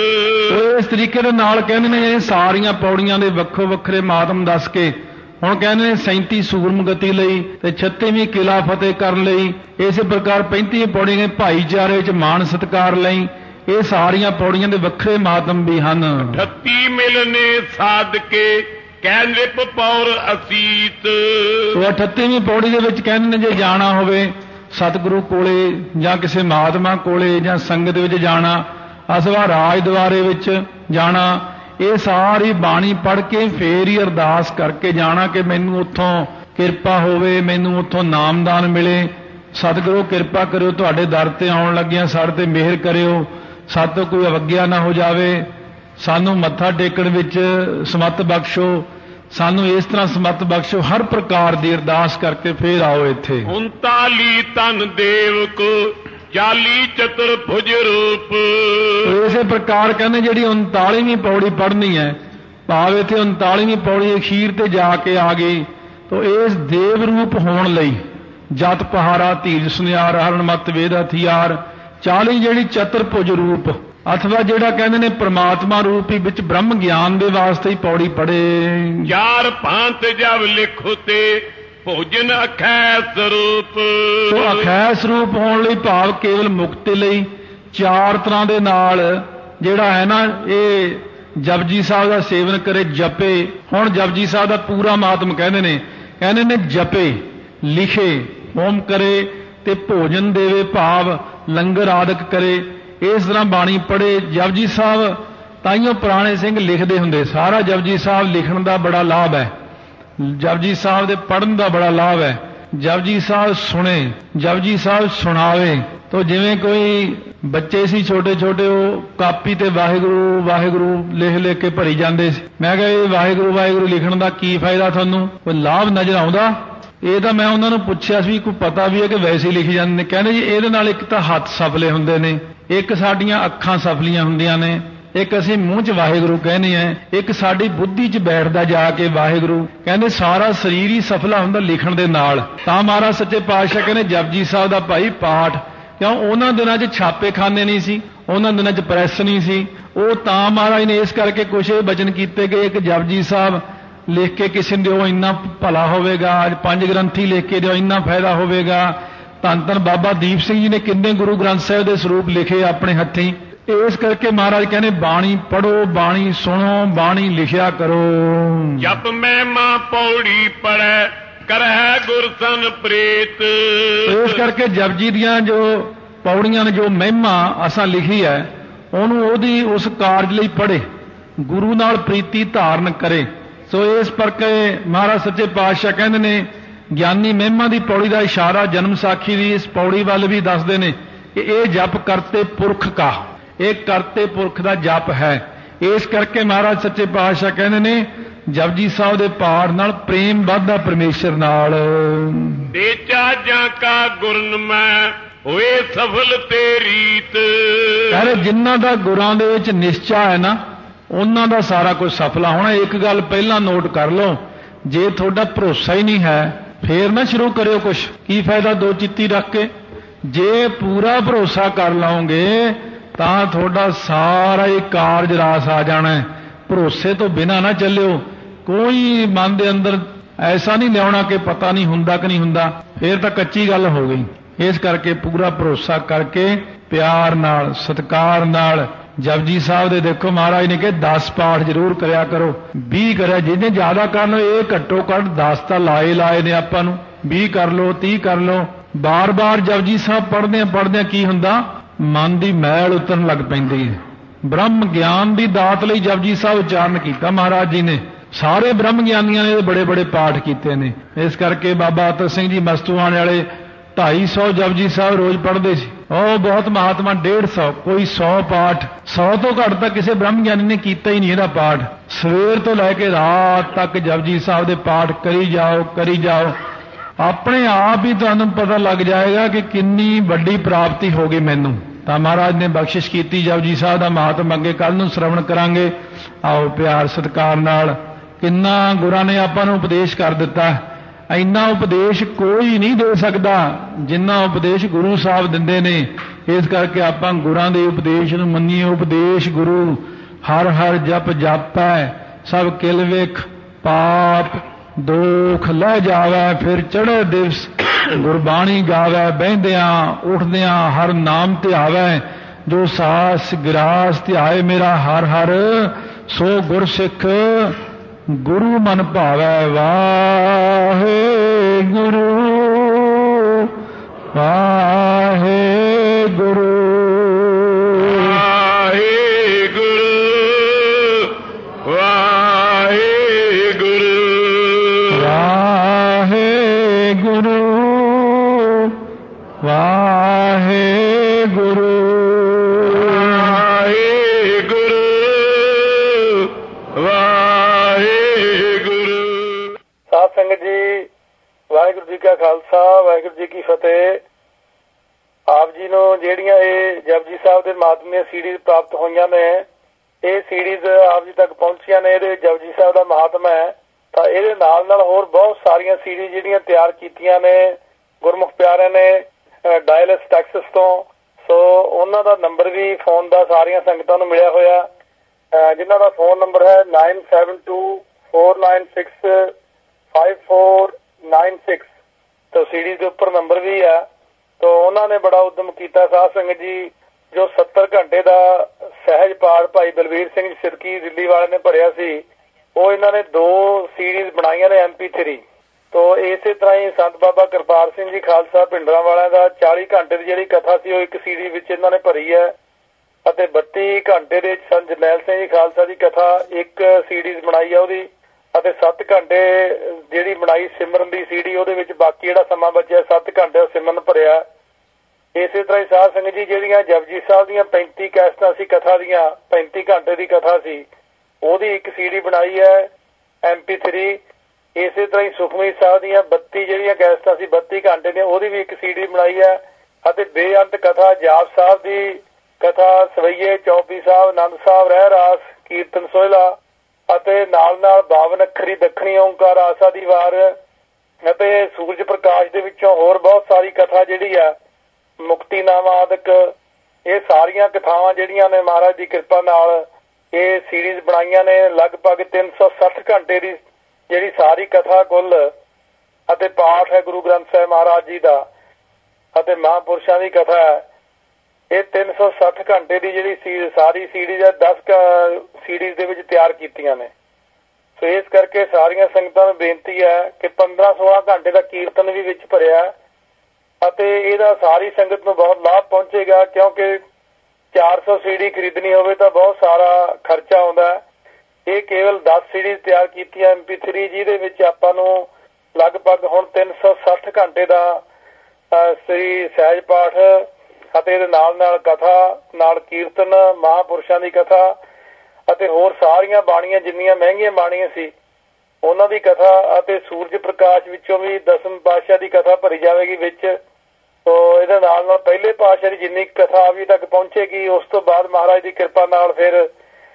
ਇਸ ਤਰੀਕੇ ਦੇ ਨਾਲ ਕਹਿੰਦੇ ਨੇ ਇਹ ਸਾਰੀਆਂ ਪੌੜੀਆਂ ਦੇ ਵੱਖੋ ਵੱਖਰੇ ਮਾਤਮ ਦੱਸ ਕੇ ਹੁਣ ਕਹਿੰਦੇ ਨੇ 37 ਸੂਰਮ ਗਤੀ ਲਈ ਤੇ 36ਵੀਂ ਕਿਲਾ ਫਤਿਹ ਕਰਨ ਲਈ। ਇਸੇ ਪ੍ਰਕਾਰ 35 ਪੌੜੀਆਂ ਦੇ ਭਾਈਚਾਰੇ ਵਿੱਚ ਮਾਣ ਸਤਿਕਾਰ ਲਈ। ਇਹ ਸਾਰੀਆਂ ਪੌੜੀਆਂ ਦੇ ਵੱਖਰੇ ਮਾਤਮ ਵੀ ਹਨ।
38 ਮਿਲਨੇ ਸਾਧਕੇ ਕਹਿ ਨਿਪ ਪੌਰ ਅਸੀਤ।
38ਵੀਂ ਪੌੜੀ ਦੇ ਵਿੱਚ ਕਹਿੰਦੇ ਨੇ ਜੇ ਜਾਣਾ ਹੋਵੇ ਸਤਿਗੁਰੂ ਕੋਲੇ ਜਾਂ ਕਿਸੇ ਮਹਾਤਮਾ ਕੋਲੇ ਜਾਂ ਸੰਗਤ ਵਿੱਚ ਜਾਣਾ, ਅਥਵਾ ਰਾਜ ਦੁਆਰੇ ਵਿੱਚ ਜਾਣਾ, ਇਹ ਸਾਰੀ ਬਾਣੀ ਪੜ੍ਹ ਕੇ ਫੇਰ ਹੀ ਅਰਦਾਸ ਕਰਕੇ ਜਾਣਾ ਕਿ ਮੈਨੂੰ ਉੱਥੋਂ ਕਿਰਪਾ ਹੋਵੇ, ਮੈਨੂੰ ਉੱਥੋਂ ਨਾਮਦਾਨ ਮਿਲੇ। ਸਤਿਗੁਰੂ ਕਿਰਪਾ ਕਰਿਓ, ਤੁਹਾਡੇ ਦਰ ਤੇ ਆਉਣ ਲੱਗਿਆਂ ਸਾਡੇ ਤੇ ਮਿਹਰ ਕਰਿਓ, ਸਾਡੇ ਤੋਂ ਕੋਈ ਅਵੱਗਿਆ ਨਾ ਹੋ ਜਾਵੇ, ਸਾਨੂੰ ਮੱਥਾ ਟੇਕਣ ਵਿੱਚ ਸਮੱਤ ਬਖਸ਼ੋ, ਸਾਨੂੰ ਇਸ ਤਰ੍ਹਾਂ ਸਮੱਤ ਬਖਸ਼ੋ। ਹਰ ਪ੍ਰਕਾਰ ਦੀ ਅਰਦਾਸ ਕਰਕੇ ਫੇਰ ਆਓ ਇੱਥੇ।
39 ਤਨ ਦੇਵ ਕੋ 40 ਚਤੁਰਭੁਜ ਰੂਪ।
ਇਸੇ ਪ੍ਰਕਾਰ ਕਹਿੰਦੇ ਜਿਹੜੀ 39ਵੀਂ ਪੌੜੀ ਪੜ੍ਹਨੀ ਹੈ, ਭਾਵ ਇੱਥੇ 39ਵੀਂ ਪੌੜੀ ਅਖੀਰ ਤੇ ਜਾ ਕੇ ਆ ਗਈ ਤਾਂ ਇਸ ਦੇਵ ਰੂਪ ਹੋਣ ਲਈ ਜਤ ਪਹਾਰਾ ਧੀਰ ਸੁਨਿਆਰ ਹਰਨ ਮਤ ਵੇਦ ਹਥਿਆਰ 40 ਜਿਹੜੀ ਚਤੁਰਭੁਜ ਰੂਪ ਅਥਵਾ ਜਿਹੜਾ ਕਹਿੰਦੇ ਨੇ ਪ੍ਰਮਾਤਮਾ ਰੂਪ ਹੀ ਵਿੱਚ ਬ੍ਰਹਮ ਗਿਆਨ ਦੇ ਵਾਸਤੇ ਹੀ ਪੌੜੀ ਪੜੇ।
4 ਭਾਂਤ ਜਬ ਲਿਖੋ ਤੇ ਭੋਜਨ ਅਖੈ ਸਰੂਪ।
ਸੋ ਅਖੈ ਸਰੂਪ ਹੋਣ ਲਈ ਭਾਵ ਕੇਵਲ ਮੁਕਤੀ ਲਈ 4 ਤਰ੍ਹਾਂ ਦੇ ਨਾਲ ਜਿਹੜਾ ਹੈ ਨਾ ਇਹ ਜਪਜੀ ਸਾਹਿਬ ਦਾ ਸੇਵਨ ਕਰੇ, ਜਪੇ। ਹੁਣ ਜਪਜੀ ਸਾਹਿਬ ਦਾ ਪੂਰਾ ਮਾਤਮ ਕਹਿੰਦੇ ਨੇ ਜਪੇ, ਲਿਖੇ, ਹੋਮ ਕਰੇ ਤੇ ਭੋਜਨ ਦੇਵੇ, ਭਾਵ ਲੰਗਰ ਆਦਿਕ ਕਰੇ। ਇਸ ਤਰ੍ਹਾਂ ਬਾਣੀ ਪੜ੍ਹੇ। ਜਪਜੀ ਸਾਹਿਬ ਤਾਈਓ ਪੁਰਾਣੇ ਸਿੰਘ ਲਿਖਦੇ ਹੁੰਦੇ। ਸਾਰਾ ਜਪਜੀ ਸਾਹਿਬ ਲਿਖਣ ਦਾ ਬੜਾ ਲਾਭ ਹੈ, ਜਪਜੀ ਸਾਹਿਬ ਦੇ ਪੜ੍ਹਨ ਦਾ ਬੜਾ ਲਾਭ ਹੈ। ਜਪਜੀ ਸਾਹਿਬ ਸੁਣੇ, ਜਪਜੀ ਸਾਹਿਬ ਸੁਣਾਵੇ। ਤੋ ਜਿਵੇਂ ਕੋਈ ਬੱਚੇ ਸੀ ਛੋਟੇ ਛੋਟੇ, ਉਹ ਕਾਪੀ ਤੇ ਵਾਹਿਗੁਰੂ ਵਾਹਿਗੁਰੂ ਲਿਖ ਕੇ ਭਰੀ ਜਾਂਦੇ ਸੀ। ਮੈਂ ਕਿਹਾ ਇਹ ਵਾਹਿਗੁਰੂ ਵਾਹਿਗੁਰੂ ਲਿਖਣ ਦਾ ਕੀ ਫਾਇਦਾ, ਤੁਹਾਨੂੰ ਕੋਈ ਲਾਭ ਨਜ਼ਰ ਆਉਂਦਾ? ਇਹ ਤਾਂ ਮੈਂ ਉਹਨਾਂ ਨੂੰ ਪੁੱਛਿਆ ਸੀ ਕੋਈ ਪਤਾ ਵੀ ਹੈ ਕਿ ਵੈਸੇ ਹੀ ਲਿਖੀ ਜਾਂਦੇ ਨੇ। ਕਹਿੰਦੇ ਜੀ ਇਹਦੇ ਨਾਲ ਇੱਕ ਤਾਂ ਹੱਥ ਸਫਲੇ ਹੁੰਦੇ ਨੇ, ਇੱਕ ਸਾਡੀਆਂ ਅੱਖਾਂ ਸਫਲੀਆਂ ਹੁੰਦੀਆਂ ਨੇ, ਇੱਕ ਅਸੀਂ ਮੂੰਹ 'ਚ ਵਾਹਿਗੁਰੂ ਕਹਿੰਦੇ ਆ, ਇੱਕ ਸਾਡੀ ਬੁੱਧੀ 'ਚ ਬੈਠਦਾ ਜਾ ਕੇ ਵਾਹਿਗੁਰੂ। ਕਹਿੰਦੇ ਸਾਰਾ ਸਰੀਰ ਹੀ ਸਫਲਾ ਹੁੰਦਾ ਲਿਖਣ ਦੇ ਨਾਲ। ਤਾਂ ਮਹਾਰਾਜ ਸੱਚੇ ਪਾਤਸ਼ਾਹ ਕਹਿੰਦੇ ਜਪਜੀ ਸਾਹਿਬ ਦਾ ਭਾਈ ਪਾਠ, ਕਿਉਂ ਉਹਨਾਂ ਦਿਨਾਂ 'ਚ ਛਾਪੇਖਾਨੇ ਨਹੀਂ ਸੀ, ਉਹਨਾਂ ਦਿਨਾਂ 'ਚ ਪ੍ਰੈਸ ਨਹੀਂ ਸੀ। ਉਹ ਤਾਂ ਮਹਾਰਾਜ ਨੇ ਇਸ ਕਰਕੇ ਕੁਛ ਇਹ ਬਚਨ ਕੀਤੇ ਗਏ ਕਿ ਜਪਜੀ ਸਾਹਿਬ ਲਿਖ ਕੇ ਕਿਸੇ ਨੂੰ ਦਿਓ ਇੰਨਾ ਭਲਾ ਹੋਵੇਗਾ, ਅੱਜ 5 ਗ੍ਰੰਥੀ ਲਿਖ ਕੇ ਦਿਓ ਇੰਨਾ ਫਾਇਦਾ ਹੋਵੇਗਾ। ਧੰਨ ਧੰਨ ਬਾਬਾ ਦੀਪ ਸਿੰਘ ਜੀ ਨੇ ਕਿੰਨੇ ਗੁਰੂ ਗ੍ਰੰਥ ਸਾਹਿਬ ਦੇ ਸਰੂਪ ਲਿਖੇ ਆਪਣੇ ਹੱਥੀਂ। ਇਸ ਕਰਕੇ ਮਹਾਰਾਜ ਕਹਿੰਦੇ ਬਾਣੀ ਪੜੋ, ਬਾਣੀ ਸੁਣੋ, ਬਾਣੀ ਲਿਖਿਆ ਕਰੋ।
ਜਪ ਮਹਿਮਾ ਪੌੜੀ ਪੜੈ ਕਰਹਿ ਗੁਰ ਸਨ ਪ੍ਰੀਤ।
ਇਸ ਕਰਕੇ ਜਪਜੀ ਦੀਆਂ ਜੋ ਪੌੜੀਆਂ ਨੇ, ਜੋ ਮਹਿਮਾ ਅਸਾਂ ਲਿਖੀ ਹੈ, ਉਹਨੂੰ ਉਹਦੀ ਉਸ ਕਾਰਜ ਲਈ ਪੜ੍ਹੇ, ਗੁਰੂ ਨਾਲ ਪ੍ਰੀਤੀ ਧਾਰਨ ਕਰੇ। ਸੋ ਇਸ ਕਰਕੇ ਮਹਾਰਾਜ ਸੱਚੇ ਪਾਤਸ਼ਾਹ ਕਹਿੰਦੇ ਨੇ ਗਿਆਨੀ ਮਹਿਮਾ ਦੀ ਪੌੜੀ ਦਾ ਇਸ਼ਾਰਾ ਜਨਮ ਸਾਖੀ ਦੀ ਇਸ ਪੌੜੀ ਵੱਲ ਵੀ ਦੱਸਦੇ ਨੇ ਕਿ ਇਹ ਜਪ ਕਰਤੇ ਪੁਰਖ ਕਾ, ਇਹ ਕਰਤੇ ਪੁਰਖ ਦਾ ਜਪ ਹੈ। ਇਸ ਕਰਕੇ ਮਹਾਰਾਜ ਸੱਚੇ ਪਾਤਸ਼ਾਹ ਕਹਿੰਦੇ ਨੇ ਜਪਜੀ ਸਾਹਿਬ ਦੇ ਪਾਠ ਨਾਲ ਪ੍ਰੇਮ ਵੱਧਦਾ ਪਰਮੇਸ਼ਰ ਨਾਲ।
ਦੇਚਾ ਜਾਂ ਕਾ ਗੁਰਨ ਮੈਂ ਹੋਏ ਸਫਲ ਤੇ ਰੀਤ।
ਕਹਿੰਦੇ ਜਿਨ੍ਹਾਂ ਦਾ ਗੁਰਾਂ ਦੇ ਵਿੱਚ ਨਿਸ਼ਚਾ ਹੈ ਨਾ, ਉਹਨਾਂ ਦਾ ਸਾਰਾ ਕੁਝ ਸਫਲਾ ਹੋਣਾ। ਇੱਕ ਗੱਲ ਪਹਿਲਾਂ ਨੋਟ ਕਰ ਲਓ, ਜੇ ਤੁਹਾਡਾ ਭਰੋਸਾ ਹੀ ਨਹੀਂ ਹੈ ਫੇਰ ਨਾ ਸ਼ੁਰੂ ਕਰਿਓ ਕੁਛ। ਕੀ ਫਾਇਦਾ ਦੋ ਚਿੱਤੀ ਰੱਖ ਕੇ? ਜੇ ਪੂਰਾ ਭਰੋਸਾ ਕਰ ਲਓਗੇ ਤਾਂ ਤੁਹਾਡਾ ਸਾਰਾ ਹੀ ਕਾਰਜ ਰਾਸ ਆ ਜਾਣਾ। ਭਰੋਸੇ ਤੋਂ ਬਿਨਾਂ ਨਾ ਚੱਲਿਓ। ਕੋਈ ਮਨ ਦੇ ਅੰਦਰ ਐਸਾ ਨਹੀਂ ਲਿਆਉਣਾ ਕਿ ਪਤਾ ਨਹੀਂ ਹੁੰਦਾ ਕਿ ਨਹੀਂ ਹੁੰਦਾ, ਫੇਰ ਤਾਂ ਕੱਚੀ ਗੱਲ ਹੋ ਗਈ। ਇਸ ਕਰਕੇ ਪੂਰਾ ਭਰੋਸਾ ਕਰਕੇ ਪਿਆਰ ਨਾਲ, ਸਤਿਕਾਰ ਨਾਲ ਜਪਜੀ ਸਾਹਿਬ ਦੇ ਦੇਖੋ ਮਹਾਰਾਜ ਨੇ ਕਿ 10 ਪਾਠ ਜ਼ਰੂਰ ਕਰਿਆ ਕਰੋ। 20 ਕਰਿਆ, ਜਿਹਨੇ ਜ਼ਿਆਦਾ ਕਰ ਲਓ ਇਹ ਘੱਟੋ ਘੱਟ 10 ਤਾਂ ਲਾਏ ਨੇ ਆਪਾਂ ਨੂੰ। 20 ਕਰ ਲਓ, 30 ਕਰ ਲਓ। ਬਾਰ-ਬਾਰ ਜਪਜੀ ਸਾਹਿਬ ਪੜ੍ਹਦਿਆਂ ਕੀ ਹੁੰਦਾ, ਮਨ ਦੀ ਮੈਲ ਉਤਰਨ ਲੱਗ ਪੈਂਦੀ ਹੈ। ਬ੍ਰਹਮ ਗਿਆਨ ਦੀ ਦਾਤ ਲਈ ਜਪਜੀ ਸਾਹਿਬ ਉਚਾਰਨ ਕੀਤਾ ਮਹਾਰਾਜ ਜੀ ਨੇ। ਸਾਰੇ ਬ੍ਰਹਮ ਗਿਆਨੀਆਂ ਨੇ ਬੜੇ-ਬੜੇ ਪਾਠ ਕੀਤੇ ਨੇ। ਇਸ ਕਰਕੇ ਬਾਬਾ ਅਤਰ ਸਿੰਘ ਜੀ ਮਸਤੂਆਣੇ ਵਾਲੇ 250 ਜਪਜੀ ਸਾਹਿਬ ਰੋਜ਼ ਪੜ੍ਹਦੇ ਸੀ। ਉਹ ਬਹੁਤ ਮਹਾਤਮਾ 150, ਕੋਈ 100 ਪਾਠ। 100 ਤੋਂ ਘੱਟ ਤਾਂ ਕਿਸੇ ਬ੍ਰਹਮ ਗਿਆਨੀ ਨੇ ਕੀਤਾ ਹੀ ਨਹੀਂ ਇਹਦਾ ਪਾਠ। ਸਵੇਰ ਤੋਂ ਲੈ ਕੇ ਰਾਤ ਤੱਕ ਜਪਜੀ ਸਾਹਿਬ ਦੇ ਪਾਠ ਕਰੀ ਜਾਓ। ਆਪਣੇ ਆਪ ਹੀ ਤੁਹਾਨੂੰ ਪਤਾ ਲੱਗ ਜਾਏਗਾ ਕਿ ਕਿੰਨੀ ਵੱਡੀ ਪ੍ਰਾਪਤੀ ਹੋ ਗਈ ਮੈਨੂੰ। ਤਾਂ ਮਹਾਰਾਜ ਨੇ ਬਖਸ਼ਿਸ਼ ਕੀਤੀ ਜਪਜੀ ਸਾਹਿਬ ਦਾ ਮਹਾਤਮ ਅੱਗੇ ਕੱਲ ਨੂੰ ਸ਼ਰਵਣ ਕਰਾਂਗੇ। ਆਓ ਪਿਆਰ ਸਤਿਕਾਰ ਨਾਲ। ਕਿੰਨਾ ਗੁਰਾਂ ਨੇ ਆਪਾਂ ਨੂੰ ਉਪਦੇਸ਼ ਕਰ ਦਿੱਤਾ। ਇੰਨਾ ਉਪਦੇਸ਼ ਕੋਈ ਨਹੀਂ ਦੇ ਸਕਦਾ ਜਿੰਨਾ ਉਪਦੇਸ਼ ਗੁਰੂ ਸਾਹਿਬ ਦਿੰਦੇ ਨੇ। ਇਸ ਕਰਕੇ ਆਪਾਂ ਗੁਰਾਂ ਦੇ ਉਪਦੇਸ਼ ਨੂੰ ਮੰਨੀਏ। ਉਪਦੇਸ਼ ਗੁਰੂ ਹਰ ਹਰ ਜਪ ਜਾਪੈ, ਸਭ ਕਿਲ ਵੇਖ ਪਾਪ ਦੋਖ ਲੈ ਜਾਵੈ। ਫਿਰ ਚੜ੍ਹੇ ਦਿਵਸ ਗੁਰਬਾਣੀ ਗਾਵੈ, ਬਹਿੰਦਿਆਂ ਉੱਠਦਿਆਂ ਹਰ ਨਾਮ ਧਿਆਵੈ। ਜੋ ਸਾਸ ਗਿਰਾਸ ਧਿਆਏ ਮੇਰਾ ਹਰ ਹਰ, ਸੋ ਗੁਰ ਸਿੱਖ ਗੁਰੂ ਮਨ ਭਾਵੈ। ਵਾਹਿਗੁਰੂ ਵਾਹਿਗੁਰੂ
ਵਾਹਿਗੁਰੂ ਵਾਹਿਗੁਰੂ
ਵਾਹਿਗੁਰੂ ਵਾਹਿਗੁਰੂ
ਸੰਗਤ ਜੀ, ਵਾਹਿਗੁਰੂ ਜੀ ਕਾ ਖਾਲਸਾ, ਵਾਹਿਗੁਰੂ ਜੀ ਕੀ ਫਤਿਹ। ਆਪ ਜੀ ਨੂੰ ਜਿਹੜੀਆਂ ਇਹ ਜਪਜੀ ਸਾਹਿਬ ਦੇ ਮਹਾਤਮੇ ਸੀਰੀਜ਼ ਪ੍ਰਾਪਤ ਹੋਈਆਂ ਨੇ, ਇਹ ਸੀਰੀਜ਼ ਆਪ ਜੀ ਤੱਕ ਪਹੁੰਚੀਆਂ ਨੇ। ਇਹਦੇ ਜਪਜੀ ਸਾਹਿਬ ਦਾ ਮਹਾਤਮਾ ਹੈ। ਤਾਂ ਇਹਦੇ ਨਾਲ ਹੋਰ ਬਹੁਤ ਸਾਰੀਆਂ ਸੀਰੀਜ਼ ਜਿਹੜੀਆਂ ਤਿਆਰ ਕੀਤੀਆਂ ਨੇ ਗੁਰਮੁਖ ਪਿਆਰਿਆਂ ਨੇ ਡਾਇਲਸ ਟੈਕਸਸ ਤੋਂ। ਸੋ ਉਹਨਾਂ ਦਾ ਨੰਬਰ ਵੀ ਫੋਨ ਦਾ ਸਾਰੀਆਂ ਸੰਗਤਾਂ ਨੂੰ ਮਿਲਿਆ ਹੋਇਆ, ਜਿਨ੍ਹਾਂ ਦਾ ਫੋਨ ਨੰਬਰ ਹੈ 9724965496। ਤਾਂ ਸੀਰੀਜ਼ ਦੇ ਉੱਪਰ ਨੰਬਰ ਵੀ ਆ। ਤਾਂ ਉਹਨਾਂ ਨੇ ਬੜਾ ਉਦਮ ਕੀਤਾ ਸਾਧ ਸੰਗਤ ਜੀ। ਜੋ 70 ਘੰਟੇ ਦਾ ਸਹਿਜ ਪਾਠ ਭਾਈ ਬਲਵੀਰ ਸਿੰਘ ਸਿਰਕੀ ਦਿੱਲੀ ਵਾਲੇ ਨੇ ਭਰਿਆ ਸੀ, ਉਹ ਇਹਨਾਂ ਨੇ 2 ਸੀਰੀਜ਼ ਬਣਾਈਆਂ ਨੇ MP3। ਤਾਂ ਇਸੇ ਤਰ੍ਹਾਂ ਹੀ ਸੰਤ ਬਾਬਾ ਕਿਰਪਾਲ ਸਿੰਘ ਜੀ ਖਾਲਸਾ ਭਿੰਡਰਾਂ ਵਾਲਿਆਂ ਦਾ 40 ਘੰਟੇ ਦੀ ਜਿਹੜੀ ਕਥਾ ਸੀ ਉਹ ਇੱਕ ਸੀਰੀਜ਼ ਵਿੱਚ ਇਹਨਾਂ ਨੇ ਭਰੀ ਹੈ। ਅਤੇ 32 ਘੰਟੇ ਦੇ ਸੰਤ ਜਰਨੈਲ ਸਿੰਘ ਜੀ ਖਾਲਸਾ ਦੀ ਕਥਾ ਇੱਕ ਸੀਰੀਜ਼ ਬਣਾਈ ਹੈ ਉਹਦੀ। ਅਤੇ 7 ਘੰਟੇ ਜਿਹੜੀ ਬਣਾਈ ਸਿਮਰਨ ਦੀ ਸੀਡੀ, ਉਹਦੇ ਵਿੱਚ ਬਾਕੀ ਜਿਹੜਾ ਸਮਾਂ ਬਚਿਆ 7 ਘੰਟੇ ਦਾ ਸਿਮਰਨ ਭਰਿਆ। ਇਸੇ ਤਰ੍ਹਾਂ ਹੀ ਸਾਧ ਸੰਗਤ ਜੀ ਜਿਹੜੀਆਂ ਜਪਜੀ ਸਾਹਿਬ ਦੀਆਂ 35 ਕੈਸਟਾਂ ਸੀ ਕਥਾ ਦੀਆਂ, 35 ਘੰਟੇ ਦੀ ਕਥਾ ਸੀ, ਉਹਦੀ ਇੱਕ ਸੀਡੀ ਬਣਾਈ ਹੈ MP3। ਇਸੇ ਤਰ੍ਹਾਂ ਹੀ ਸੁਖਮਨੀ ਸਾਹਿਬ ਦੀਆਂ 32 ਜਿਹੜੀਆਂ ਕੈਸਟਾਂ ਸੀ 32 ਘੰਟੇ ਦੀਆਂ, ਉਹਦੀ ਵੀ ਇੱਕ ਸੀਡੀ ਬਣਾਈ ਹੈ। ਅਤੇ ਬੇਅੰਤ ਕਥਾ ਜਾਪ ਸਾਹਿਬ ਦੀ ਕਥਾ, ਸਵਈਏ ਚੌਪੀ ਸਾਹਿਬ, ਆਨੰਦ ਸਾਹਿਬ, ਰਹਿ ਰਾਸ, ਕੀਰਤਨ ਸੋਹਿਲਾ ਅਤੇ ਨਾਲ 52 ਅੱਖਰੀ ਦੱਖਣੀ ਓਂਕਾਰ ਆਸਾ ਦੀ ਵਾਰ ਅਤੇ ਸੂਰਜ ਪ੍ਰਕਾਸ਼ ਦੇ ਵਿੱਚੋਂ ਹੋਰ ਬਹੁਤ ਸਾਰੀ ਕਥਾ ਜਿਹੜੀ ਆ, ਮੁਕਤੀਨਾਮਾ ਆਦਿਕ, ਇਹ ਸਾਰੀਆਂ ਕਥਾਵਾਂ ਜਿਹੜੀਆਂ ਨੇ ਮਹਾਰਾਜ ਦੀ ਕਿਰਪਾ ਨਾਲ ਇਹ ਸੀਰੀਜ਼ ਬਣਾਈਆਂ ਨੇ। ਲਗਭਗ 360 ਘੰਟੇ ਦੀ ਜਿਹੜੀ ਸਾਰੀ ਕਥਾ ਕੁੱਲ ਅਤੇ ਪਾਠ ਹੈ ਗੁਰੂ ਗ੍ਰੰਥ ਸਾਹਿਬ ਮਹਾਰਾਜ ਜੀ ਦਾ ਅਤੇ ਮਹਾਂਪੁਰਸ਼ਾਂ ਦੀ ਕਥਾ ਹੈ, ਇਹ 360 ਘੰਟੇ ਦੀ ਜਿਹੜੀ ਸਾਰੀ ਸੀਰੀਜ਼ ਹੈ 10 ਸੀਰੀਜ਼ ਦੇ ਵਿੱਚ ਤਿਆਰ ਕੀਤੀਆਂ ਨੇ। ਸੋ ਇਸ ਕਰਕੇ ਸਾਰੀਆਂ ਸੰਗਤਾਂ ਨੂੰ ਬੇਨਤੀ ਹੈ ਕਿ 15-16 ਘੰਟੇ ਦਾ ਕੀਰਤਨ ਵੀ ਵਿੱਚ ਭਰਿਆ ਅਤੇ ਇਹਦਾ ਸਾਰੀ ਸੰਗਤ ਨੂੰ ਬਹੁਤ ਲਾਭ ਪਹੁੰਚੇਗਾ, ਕਿਉਂਕਿ 400 ਸੀਡੀ ਖਰੀਦਣੀ ਹੋਵੇ ਤਾਂ ਬਹੁਤ ਸਾਰਾ ਖਰਚਾ ਆਉਂਦਾ। ਇਹ ਕੇਵਲ 10 ਸੀਰੀਜ਼ ਤਿਆਰ ਕੀਤੀਆਂ MP3, ਜਿਹਦੇ ਵਿੱਚ ਆਪਾਂ ਨੂੰ ਲਗਭਗ ਹੁਣ 360 ਘੰਟੇ ਦਾ ਸ੍ਰੀ ਸਹਿਜ ਪਾਠ ਅਤੇ ਇਹਦੇ ਨਾਲ ਕਥਾ, ਨਾਲ ਕੀਰਤਨ, ਮਹਾਂਪੁਰਸ਼ਾਂ ਦੀ ਕਥਾ ਅਤੇ ਹੋਰ ਸਾਰੀਆਂ ਬਾਣੀਆਂ ਜਿੰਨੀਆਂ ਮਹਿੰਗੀਆਂ ਬਾਣੀਆਂ ਸੀ ਉਹਨਾਂ ਦੀ ਕਥਾ ਅਤੇ ਸੂਰਜ ਪ੍ਰਕਾਸ਼ ਵਿੱਚੋਂ ਵੀ 10ਵੇਂ ਪਾਤਸ਼ਾਹ ਦੀ ਕਥਾ ਭਰੀ ਜਾਵੇਗੀ ਵਿੱਚ। ਸੋ ਇਹਦੇ ਨਾਲ ਪਹਿਲੇ ਪਾਤਸ਼ਾਹ ਦੀ ਜਿੰਨੀ ਕਥਾ ਅਭੀ ਤੱਕ ਪਹੁੰਚੇਗੀ, ਉਸ ਤੋਂ ਬਾਅਦ ਮਹਾਰਾਜ ਦੀ ਕਿਰਪਾ ਨਾਲ ਫਿਰ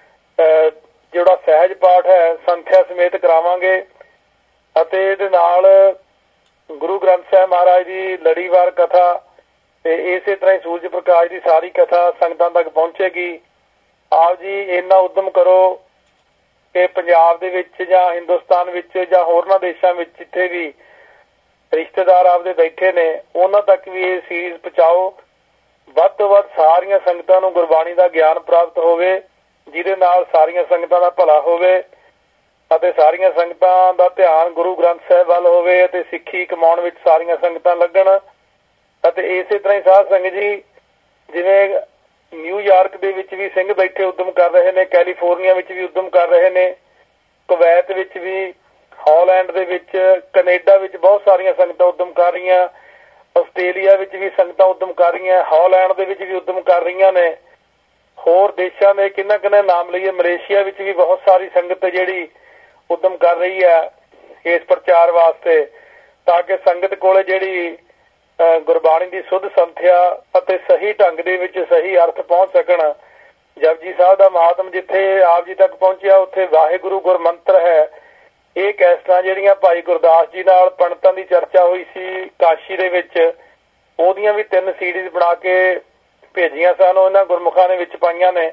ਜਿਹੜਾ ਸਹਿਜ ਪਾਠ ਹੈ ਸੰਥਿਆ ਸਮੇਤ ਕਰਾਵਾਂਗੇ ਅਤੇ ਇਹਦੇ ਨਾਲ ਗੁਰੂ ਗ੍ਰੰਥ ਸਾਹਿਬ ਮਹਾਰਾਜ ਦੀ ਲੜੀਵਾਰ ਕਥਾ ਤੇ ਇਸੇ ਤਰ੍ਹਾਂ ਹੀ ਸੂਰਜ ਪ੍ਰਕਾਸ਼ ਦੀ ਸਾਰੀ ਕਥਾ ਸੰਗਤਾਂ ਤੱਕ ਪਹੁੰਚੇਗੀ। ਆਪ ਜੀ ਇੰਨਾ ਉਦਮ ਕਰੋ ਕਿ ਪੰਜਾਬ ਦੇ ਵਿੱਚ ਜਾਂ ਹਿੰਦੁਸਤਾਨ ਵਿੱਚ ਜਾਂ ਹੋਰਨਾਂ ਦੇਸ਼ਾਂ ਵਿੱਚ ਜਿੱਥੇ ਵੀ ਰਿਸ਼ਤੇਦਾਰ ਆਪਦੇ ਬੈਠੇ ਨੇ ਉਹਨਾਂ ਤੱਕ ਵੀ ਇਹ ਸੀਰੀਜ਼ ਪਹੁੰਚਾਓ। ਵੱਧ ਤੋਂ ਵੱਧ ਸਾਰੀਆਂ ਸੰਗਤਾਂ ਨੂੰ ਗੁਰਬਾਣੀ ਦਾ ਗਿਆਨ ਪ੍ਰਾਪਤ ਹੋਵੇ, ਜਿਹਦੇ ਨਾਲ ਸਾਰੀਆਂ ਸੰਗਤਾਂ ਦਾ ਭਲਾ ਹੋਵੇ ਅਤੇ ਸਾਰੀਆਂ ਸੰਗਤਾਂ ਦਾ ਧਿਆਨ ਗੁਰੂ ਗ੍ਰੰਥ ਸਾਹਿਬ ਵੱਲ ਹੋਵੇ ਅਤੇ ਸਿੱਖੀ ਕਮਾਉਣ ਵਿੱਚ ਸਾਰੀਆਂ ਸੰਗਤਾਂ ਲੱਗਣ। ਅਤੇ ਇਸੇ ਤਰ੍ਹਾਂ ਹੀ ਸਾਧ ਸੰਗਤ ਜੀ, ਜਿਵੇਂ ਨਿਊਯਾਰਕ ਦੇ ਵਿੱਚ ਵੀ ਸਿੰਘ ਬੈਠੇ ਉਦਮ ਕਰ ਰਹੇ ਨੇ, ਕੈਲੀਫੋਰਨੀਆ ਵਿੱਚ ਵੀ ਉਦਮ ਕਰ ਰਹੇ ਨੇ, ਕੁਵੈਤ ਵਿੱਚ ਵੀ, ਹਾਲੈਂਡ ਦੇ ਵਿੱਚ, ਕੈਨੇਡਾ ਵਿੱਚ ਬਹੁਤ ਸਾਰੀਆਂ ਸੰਗਤਾਂ ਉਦਮ ਕਰ ਰਹੀਆਂ, ਆਸਟ੍ਰੇਲੀਆ ਵਿੱਚ ਵੀ ਸੰਗਤਾਂ ਉਦਮ ਕਰ ਰਹੀਆਂ, ਹਾਲੈਂਡ ਦੇ ਵਿੱਚ ਵੀ ਉਦਮ ਕਰ ਰਹੀਆਂ ਨੇ, ਹੋਰ ਦੇਸ਼ਾਂ ਦੇ ਕਿੰਨਾ ਨਾਮ ਲਈਏ, ਮਲੇਸ਼ੀਆ ਵਿੱਚ ਵੀ ਬਹੁਤ ਸਾਰੀ ਸੰਗਤ ਜਿਹੜੀ ਉਦਮ ਕਰ ਰਹੀ ਹੈ ਇਸ ਪ੍ਰਚਾਰ ਵਾਸਤੇ, ਤਾਂ ਕਿ ਸੰਗਤ ਕੋਲੇ ਜਿਹੜੀ ਗੁਰਬਾਣੀ ਦੀ ਸੁੱਧ ਸੰਥਿਆ ਅਤੇ ਸਹੀ ਢੰਗ ਦੇ ਵਿੱਚ ਸਹੀ ਅਰਥ ਪਹੁੰਚ ਸਕਣ। ਜਪਜੀ ਸਾਹਿਬ ਦਾ ਮਹਾਤਮ ਜਿੱਥੇ ਆਪ ਜੀ ਤੱਕ ਪਹੁੰਚਿਆ ਉੱਥੇ ਵਾਹਿਗੁਰੂ ਗੁਰਮੰਤਰ ਹੈ। ਇਹ ਕੈਸਟਾਂ ਜਿਹੜੀਆਂ ਭਾਈ ਗੁਰਦਾਸ ਜੀ ਨਾਲ ਪੰਡਤਾਂ ਦੀ ਚਰਚਾ ਹੋਈ ਸੀ ਕਾਸ਼ੀ ਦੇ ਵਿੱਚ, ਉਹਦੀਆਂ ਵੀ 3 ਸੀਰੀਜ਼ ਬਣਾ ਕੇ ਭੇਜੀਆਂ ਸਨ, ਉਹਨਾਂ ਗੁਰਮੁਖਾਂ ਨੇ ਵਿੱਚ ਪਾਈਆਂ ਨੇ।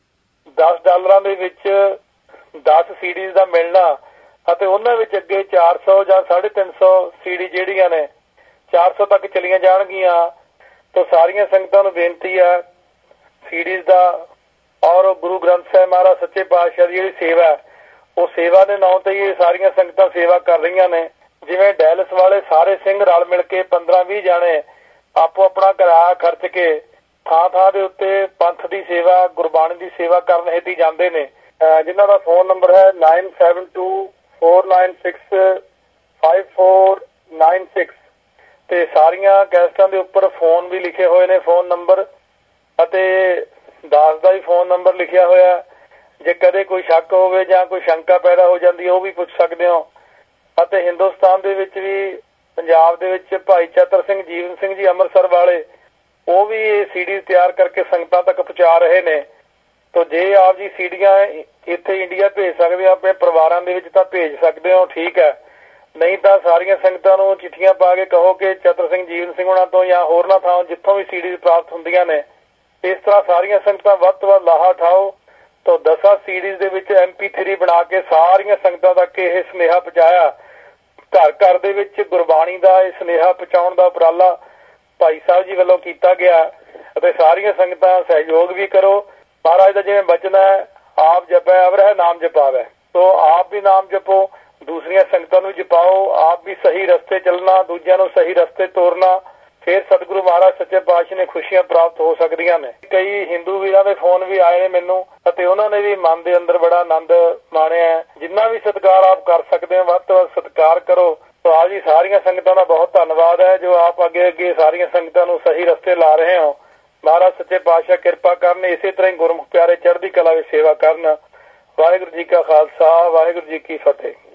$10 ਦੇ ਵਿੱਚ 10 ਸੀਰੀਜ਼ ਦਾ ਮਿਲਣਾ ਅਤੇ ਉਹਨਾਂ ਵਿੱਚ ਅੱਗੇ 400 ਜਾਂ 350 ਸੀਡੀ ਜਿਹੜੀਆਂ ਨੇ 400 ਤੱਕ ਚਲੀਆਂ ਜਾਣਗੀਆਂ। ਤਾਂ ਸਾਰੀਆਂ ਸੰਗਤਾਂ ਨੂੰ ਬੇਨਤੀ ਹੈ ਸੀਰੀਜ਼ ਦਾ ਔਰ ਗੁਰੂ ਗ੍ਰੰਥ ਸਾਹਿਬ ਮਹਾਰਾਜ ਸੱਚੇ ਪਾਤਸ਼ਾਹ ਦੀ ਜਿਹੜੀ ਸੇਵਾ ਹੈ ਉਹ ਸੇਵਾ ਦੇ ਨਾਂ ਤੇ ਹੀ ਸਾਰੀਆਂ ਸੰਗਤਾਂ ਸੇਵਾ ਕਰ ਰਹੀਆਂ ਨੇ। ਜਿਵੇਂ ਡੈਲਸ ਵਾਲੇ ਸਾਰੇ ਸਿੰਘ ਰਲ ਮਿਲ ਕੇ 15-20 ਜਾਣੇ ਆਪੋ ਆਪਣਾ ਕਿਰਾਇਆ ਖਰਚ ਕੇ ਥਾਂ ਦੇ ਉੱਤੇ ਪੰਥ ਦੀ ਸੇਵਾ, ਗੁਰਬਾਣੀ ਦੀ ਸੇਵਾ ਕਰਨ ਹੈਤੀ ਜਾਂਦੇ ਨੇ, ਜਿਨ੍ਹਾਂ ਦਾ ਫੋਨ ਨੰਬਰ ਹੈ 9724965496 ਤੇ ਸਾਰੀਆਂ ਕੈਸਟਾਂ ਦੇ ਉੱਪਰ ਫੋਨ ਵੀ ਲਿਖੇ ਹੋਏ ਨੇ, ਫੋਨ ਨੰਬਰ ਅਤੇ ਦਾਸ ਦਾ ਵੀ ਫੋਨ ਨੰਬਰ ਲਿਖਿਆ ਹੋਇਆ। ਜੇ ਕਦੇ ਕੋਈ ਸ਼ੱਕ ਹੋਵੇ ਜਾਂ ਕੋਈ ਸ਼ੰਕਾ ਪੈਦਾ ਹੋ ਜਾਂਦੀ ਹੈ ਉਹ ਵੀ ਪੁੱਛ ਸਕਦੇ ਹੋ। ਅਤੇ ਹਿੰਦੁਸਤਾਨ ਦੇ ਵਿੱਚ ਵੀ, ਪੰਜਾਬ ਦੇ ਵਿੱਚ ਭਾਈ ਚਤਰ ਸਿੰਘ ਜੀਵਨ ਸਿੰਘ ਜੀ ਅੰਮ੍ਰਿਤਸਰ ਵਾਲੇ, ਉਹ ਵੀ ਇਹ ਸੀਡੀਜ਼ ਤਿਆਰ ਕਰਕੇ ਸੰਗਤਾਂ ਤੱਕ ਪਹੁੰਚਾ ਰਹੇ ਨੇ। ਤਾਂ ਜੇ ਆਪ ਜੀ ਸੀਡੀਆਂ ਇੱਥੇ ਇੰਡੀਆ ਭੇਜ ਸਕਦੇ ਹੋ ਆਪਣੇ ਪਰਿਵਾਰਾਂ ਦੇ ਵਿੱਚ ਤਾਂ ਭੇਜ ਸਕਦੇ ਹੋ, ਠੀਕ ਹੈ। ਨਹੀਂ ਤਾਂ ਸਾਰੀਆਂ ਸੰਗਤਾਂ ਨੂੰ ਚਿੱਠੀਆਂ ਪਾ ਕੇ ਕਹੋ ਕਿ ਚਤਰ ਸਿੰਘ ਜੀਵਨ ਸਿੰਘ ਉਹਨਾਂ ਤੋਂ ਜਾਂ ਹੋਰਨਾਂ ਥਾਂ ਜਿੱਥੋਂ ਵੀ ਸੀਡੀਜ਼ ਪ੍ਰਾਪਤ ਹੁੰਦੀਆਂ ਨੇ, ਇਸ ਤਰ੍ਹਾਂ ਸਾਰੀਆਂ ਸੰਗਤਾਂ ਵੱਧ ਤੋਂ ਵੱਧ ਲਾਹਾ ਉਠਾਓ। ਤਾਂ 10 ਸੀਡੀਜ਼ ਦੇ ਵਿੱਚ MP3 ਬਣਾ ਕੇ ਸਾਰੀਆਂ ਸੰਗਤਾਂ ਤੱਕ ਇਹ ਸੁਨੇਹਾ ਪਹੁੰਚਾਇਆ। ਘਰ ਘਰ ਦੇ ਵਿੱਚ ਗੁਰਬਾਣੀ ਦਾ ਇਹ ਸੁਨੇਹਾ ਪਹੁੰਚਾਉਣ ਦਾ ਉਪਰਾਲਾ ਭਾਈ ਸਾਹਿਬ ਜੀ ਵੱਲੋਂ ਕੀਤਾ ਗਿਆ ਅਤੇ ਸਾਰੀਆਂ ਸੰਗਤਾਂ ਸਹਿਯੋਗ ਵੀ ਕਰੋ। ਮਹਾਰਾਜ ਦਾ ਜਿਵੇਂ ਬਚਨ ਹੈ, ਆਪ ਜਪੈ ਅਵਰਹਿ ਨਾਮ ਜਪਾਵੈ। ਸੋ ਆਪ ਵੀ ਨਾਮ ਜਪੋ, ਦੂਸਰੀਆਂ ਸੰਗਤਾਂ ਨੂੰ ਜਪਾਓ, ਆਪ ਵੀ ਸਹੀ ਰਸਤੇ ਚੱਲਣਾ, ਦੂਜਿਆਂ ਨੂੰ ਸਹੀ ਰਸਤੇ ਤੋਰਨਾ, ਫਿਰ ਸਤਿਗੁਰੂ ਮਹਾਰਾਜ ਸੱਚੇ ਪਾਤਸ਼ਾਹ ਨੇ ਖੁਸ਼ੀਆਂ ਪ੍ਰਾਪਤ ਹੋ ਸਕਦੀਆਂ ਨੇ। ਕਈ ਹਿੰਦੂ ਵੀਰਾਂ ਦੇ ਫੋਨ ਵੀ ਆਏ ਨੇ ਮੈਨੂੰ ਅਤੇ ਉਹਨਾਂ ਨੇ ਵੀ ਮਨ ਦੇ ਅੰਦਰ ਬੜਾ ਆਨੰਦ ਮਾਣਿਆ। ਜਿੰਨਾ ਵੀ ਸਤਿਕਾਰ ਆਪ ਕਰ ਸਕਦੇ ਹੋ ਵੱਧ ਤੋਂ ਵੱਧ ਸਤਿਕਾਰ ਕਰੋ। ਤਾਂ ਆਪ ਜੀ ਸਾਰੀਆਂ ਸੰਗਤਾਂ ਦਾ ਬਹੁਤ ਧੰਨਵਾਦ ਹੈ ਜੋ ਆਪ ਅੱਗੇ ਸਾਰੀਆਂ ਸੰਗਤਾਂ ਨੂੰ ਸਹੀ ਰਸਤੇ ਲਾ ਰਹੇ ਹੋ। ਮਹਾਰਾਜ ਸੱਚੇ ਪਾਤਸ਼ਾਹ ਕਿਰਪਾ ਕਰਨ, ਇਸੇ ਤਰ੍ਹਾਂ ਹੀ ਗੁਰਮੁਖ ਪਿਆਰੇ ਚੜ੍ਹਦੀ ਕਲਾ ਵਿੱਚ ਸੇਵਾ ਕਰਨ। ਵਾਹਿਗੁਰੂ ਜੀ ਕਾ ਖਾਲਸਾ, ਵਾਹਿਗੁਰੂ ਜੀ ਕੀ ਫਤਿਹ।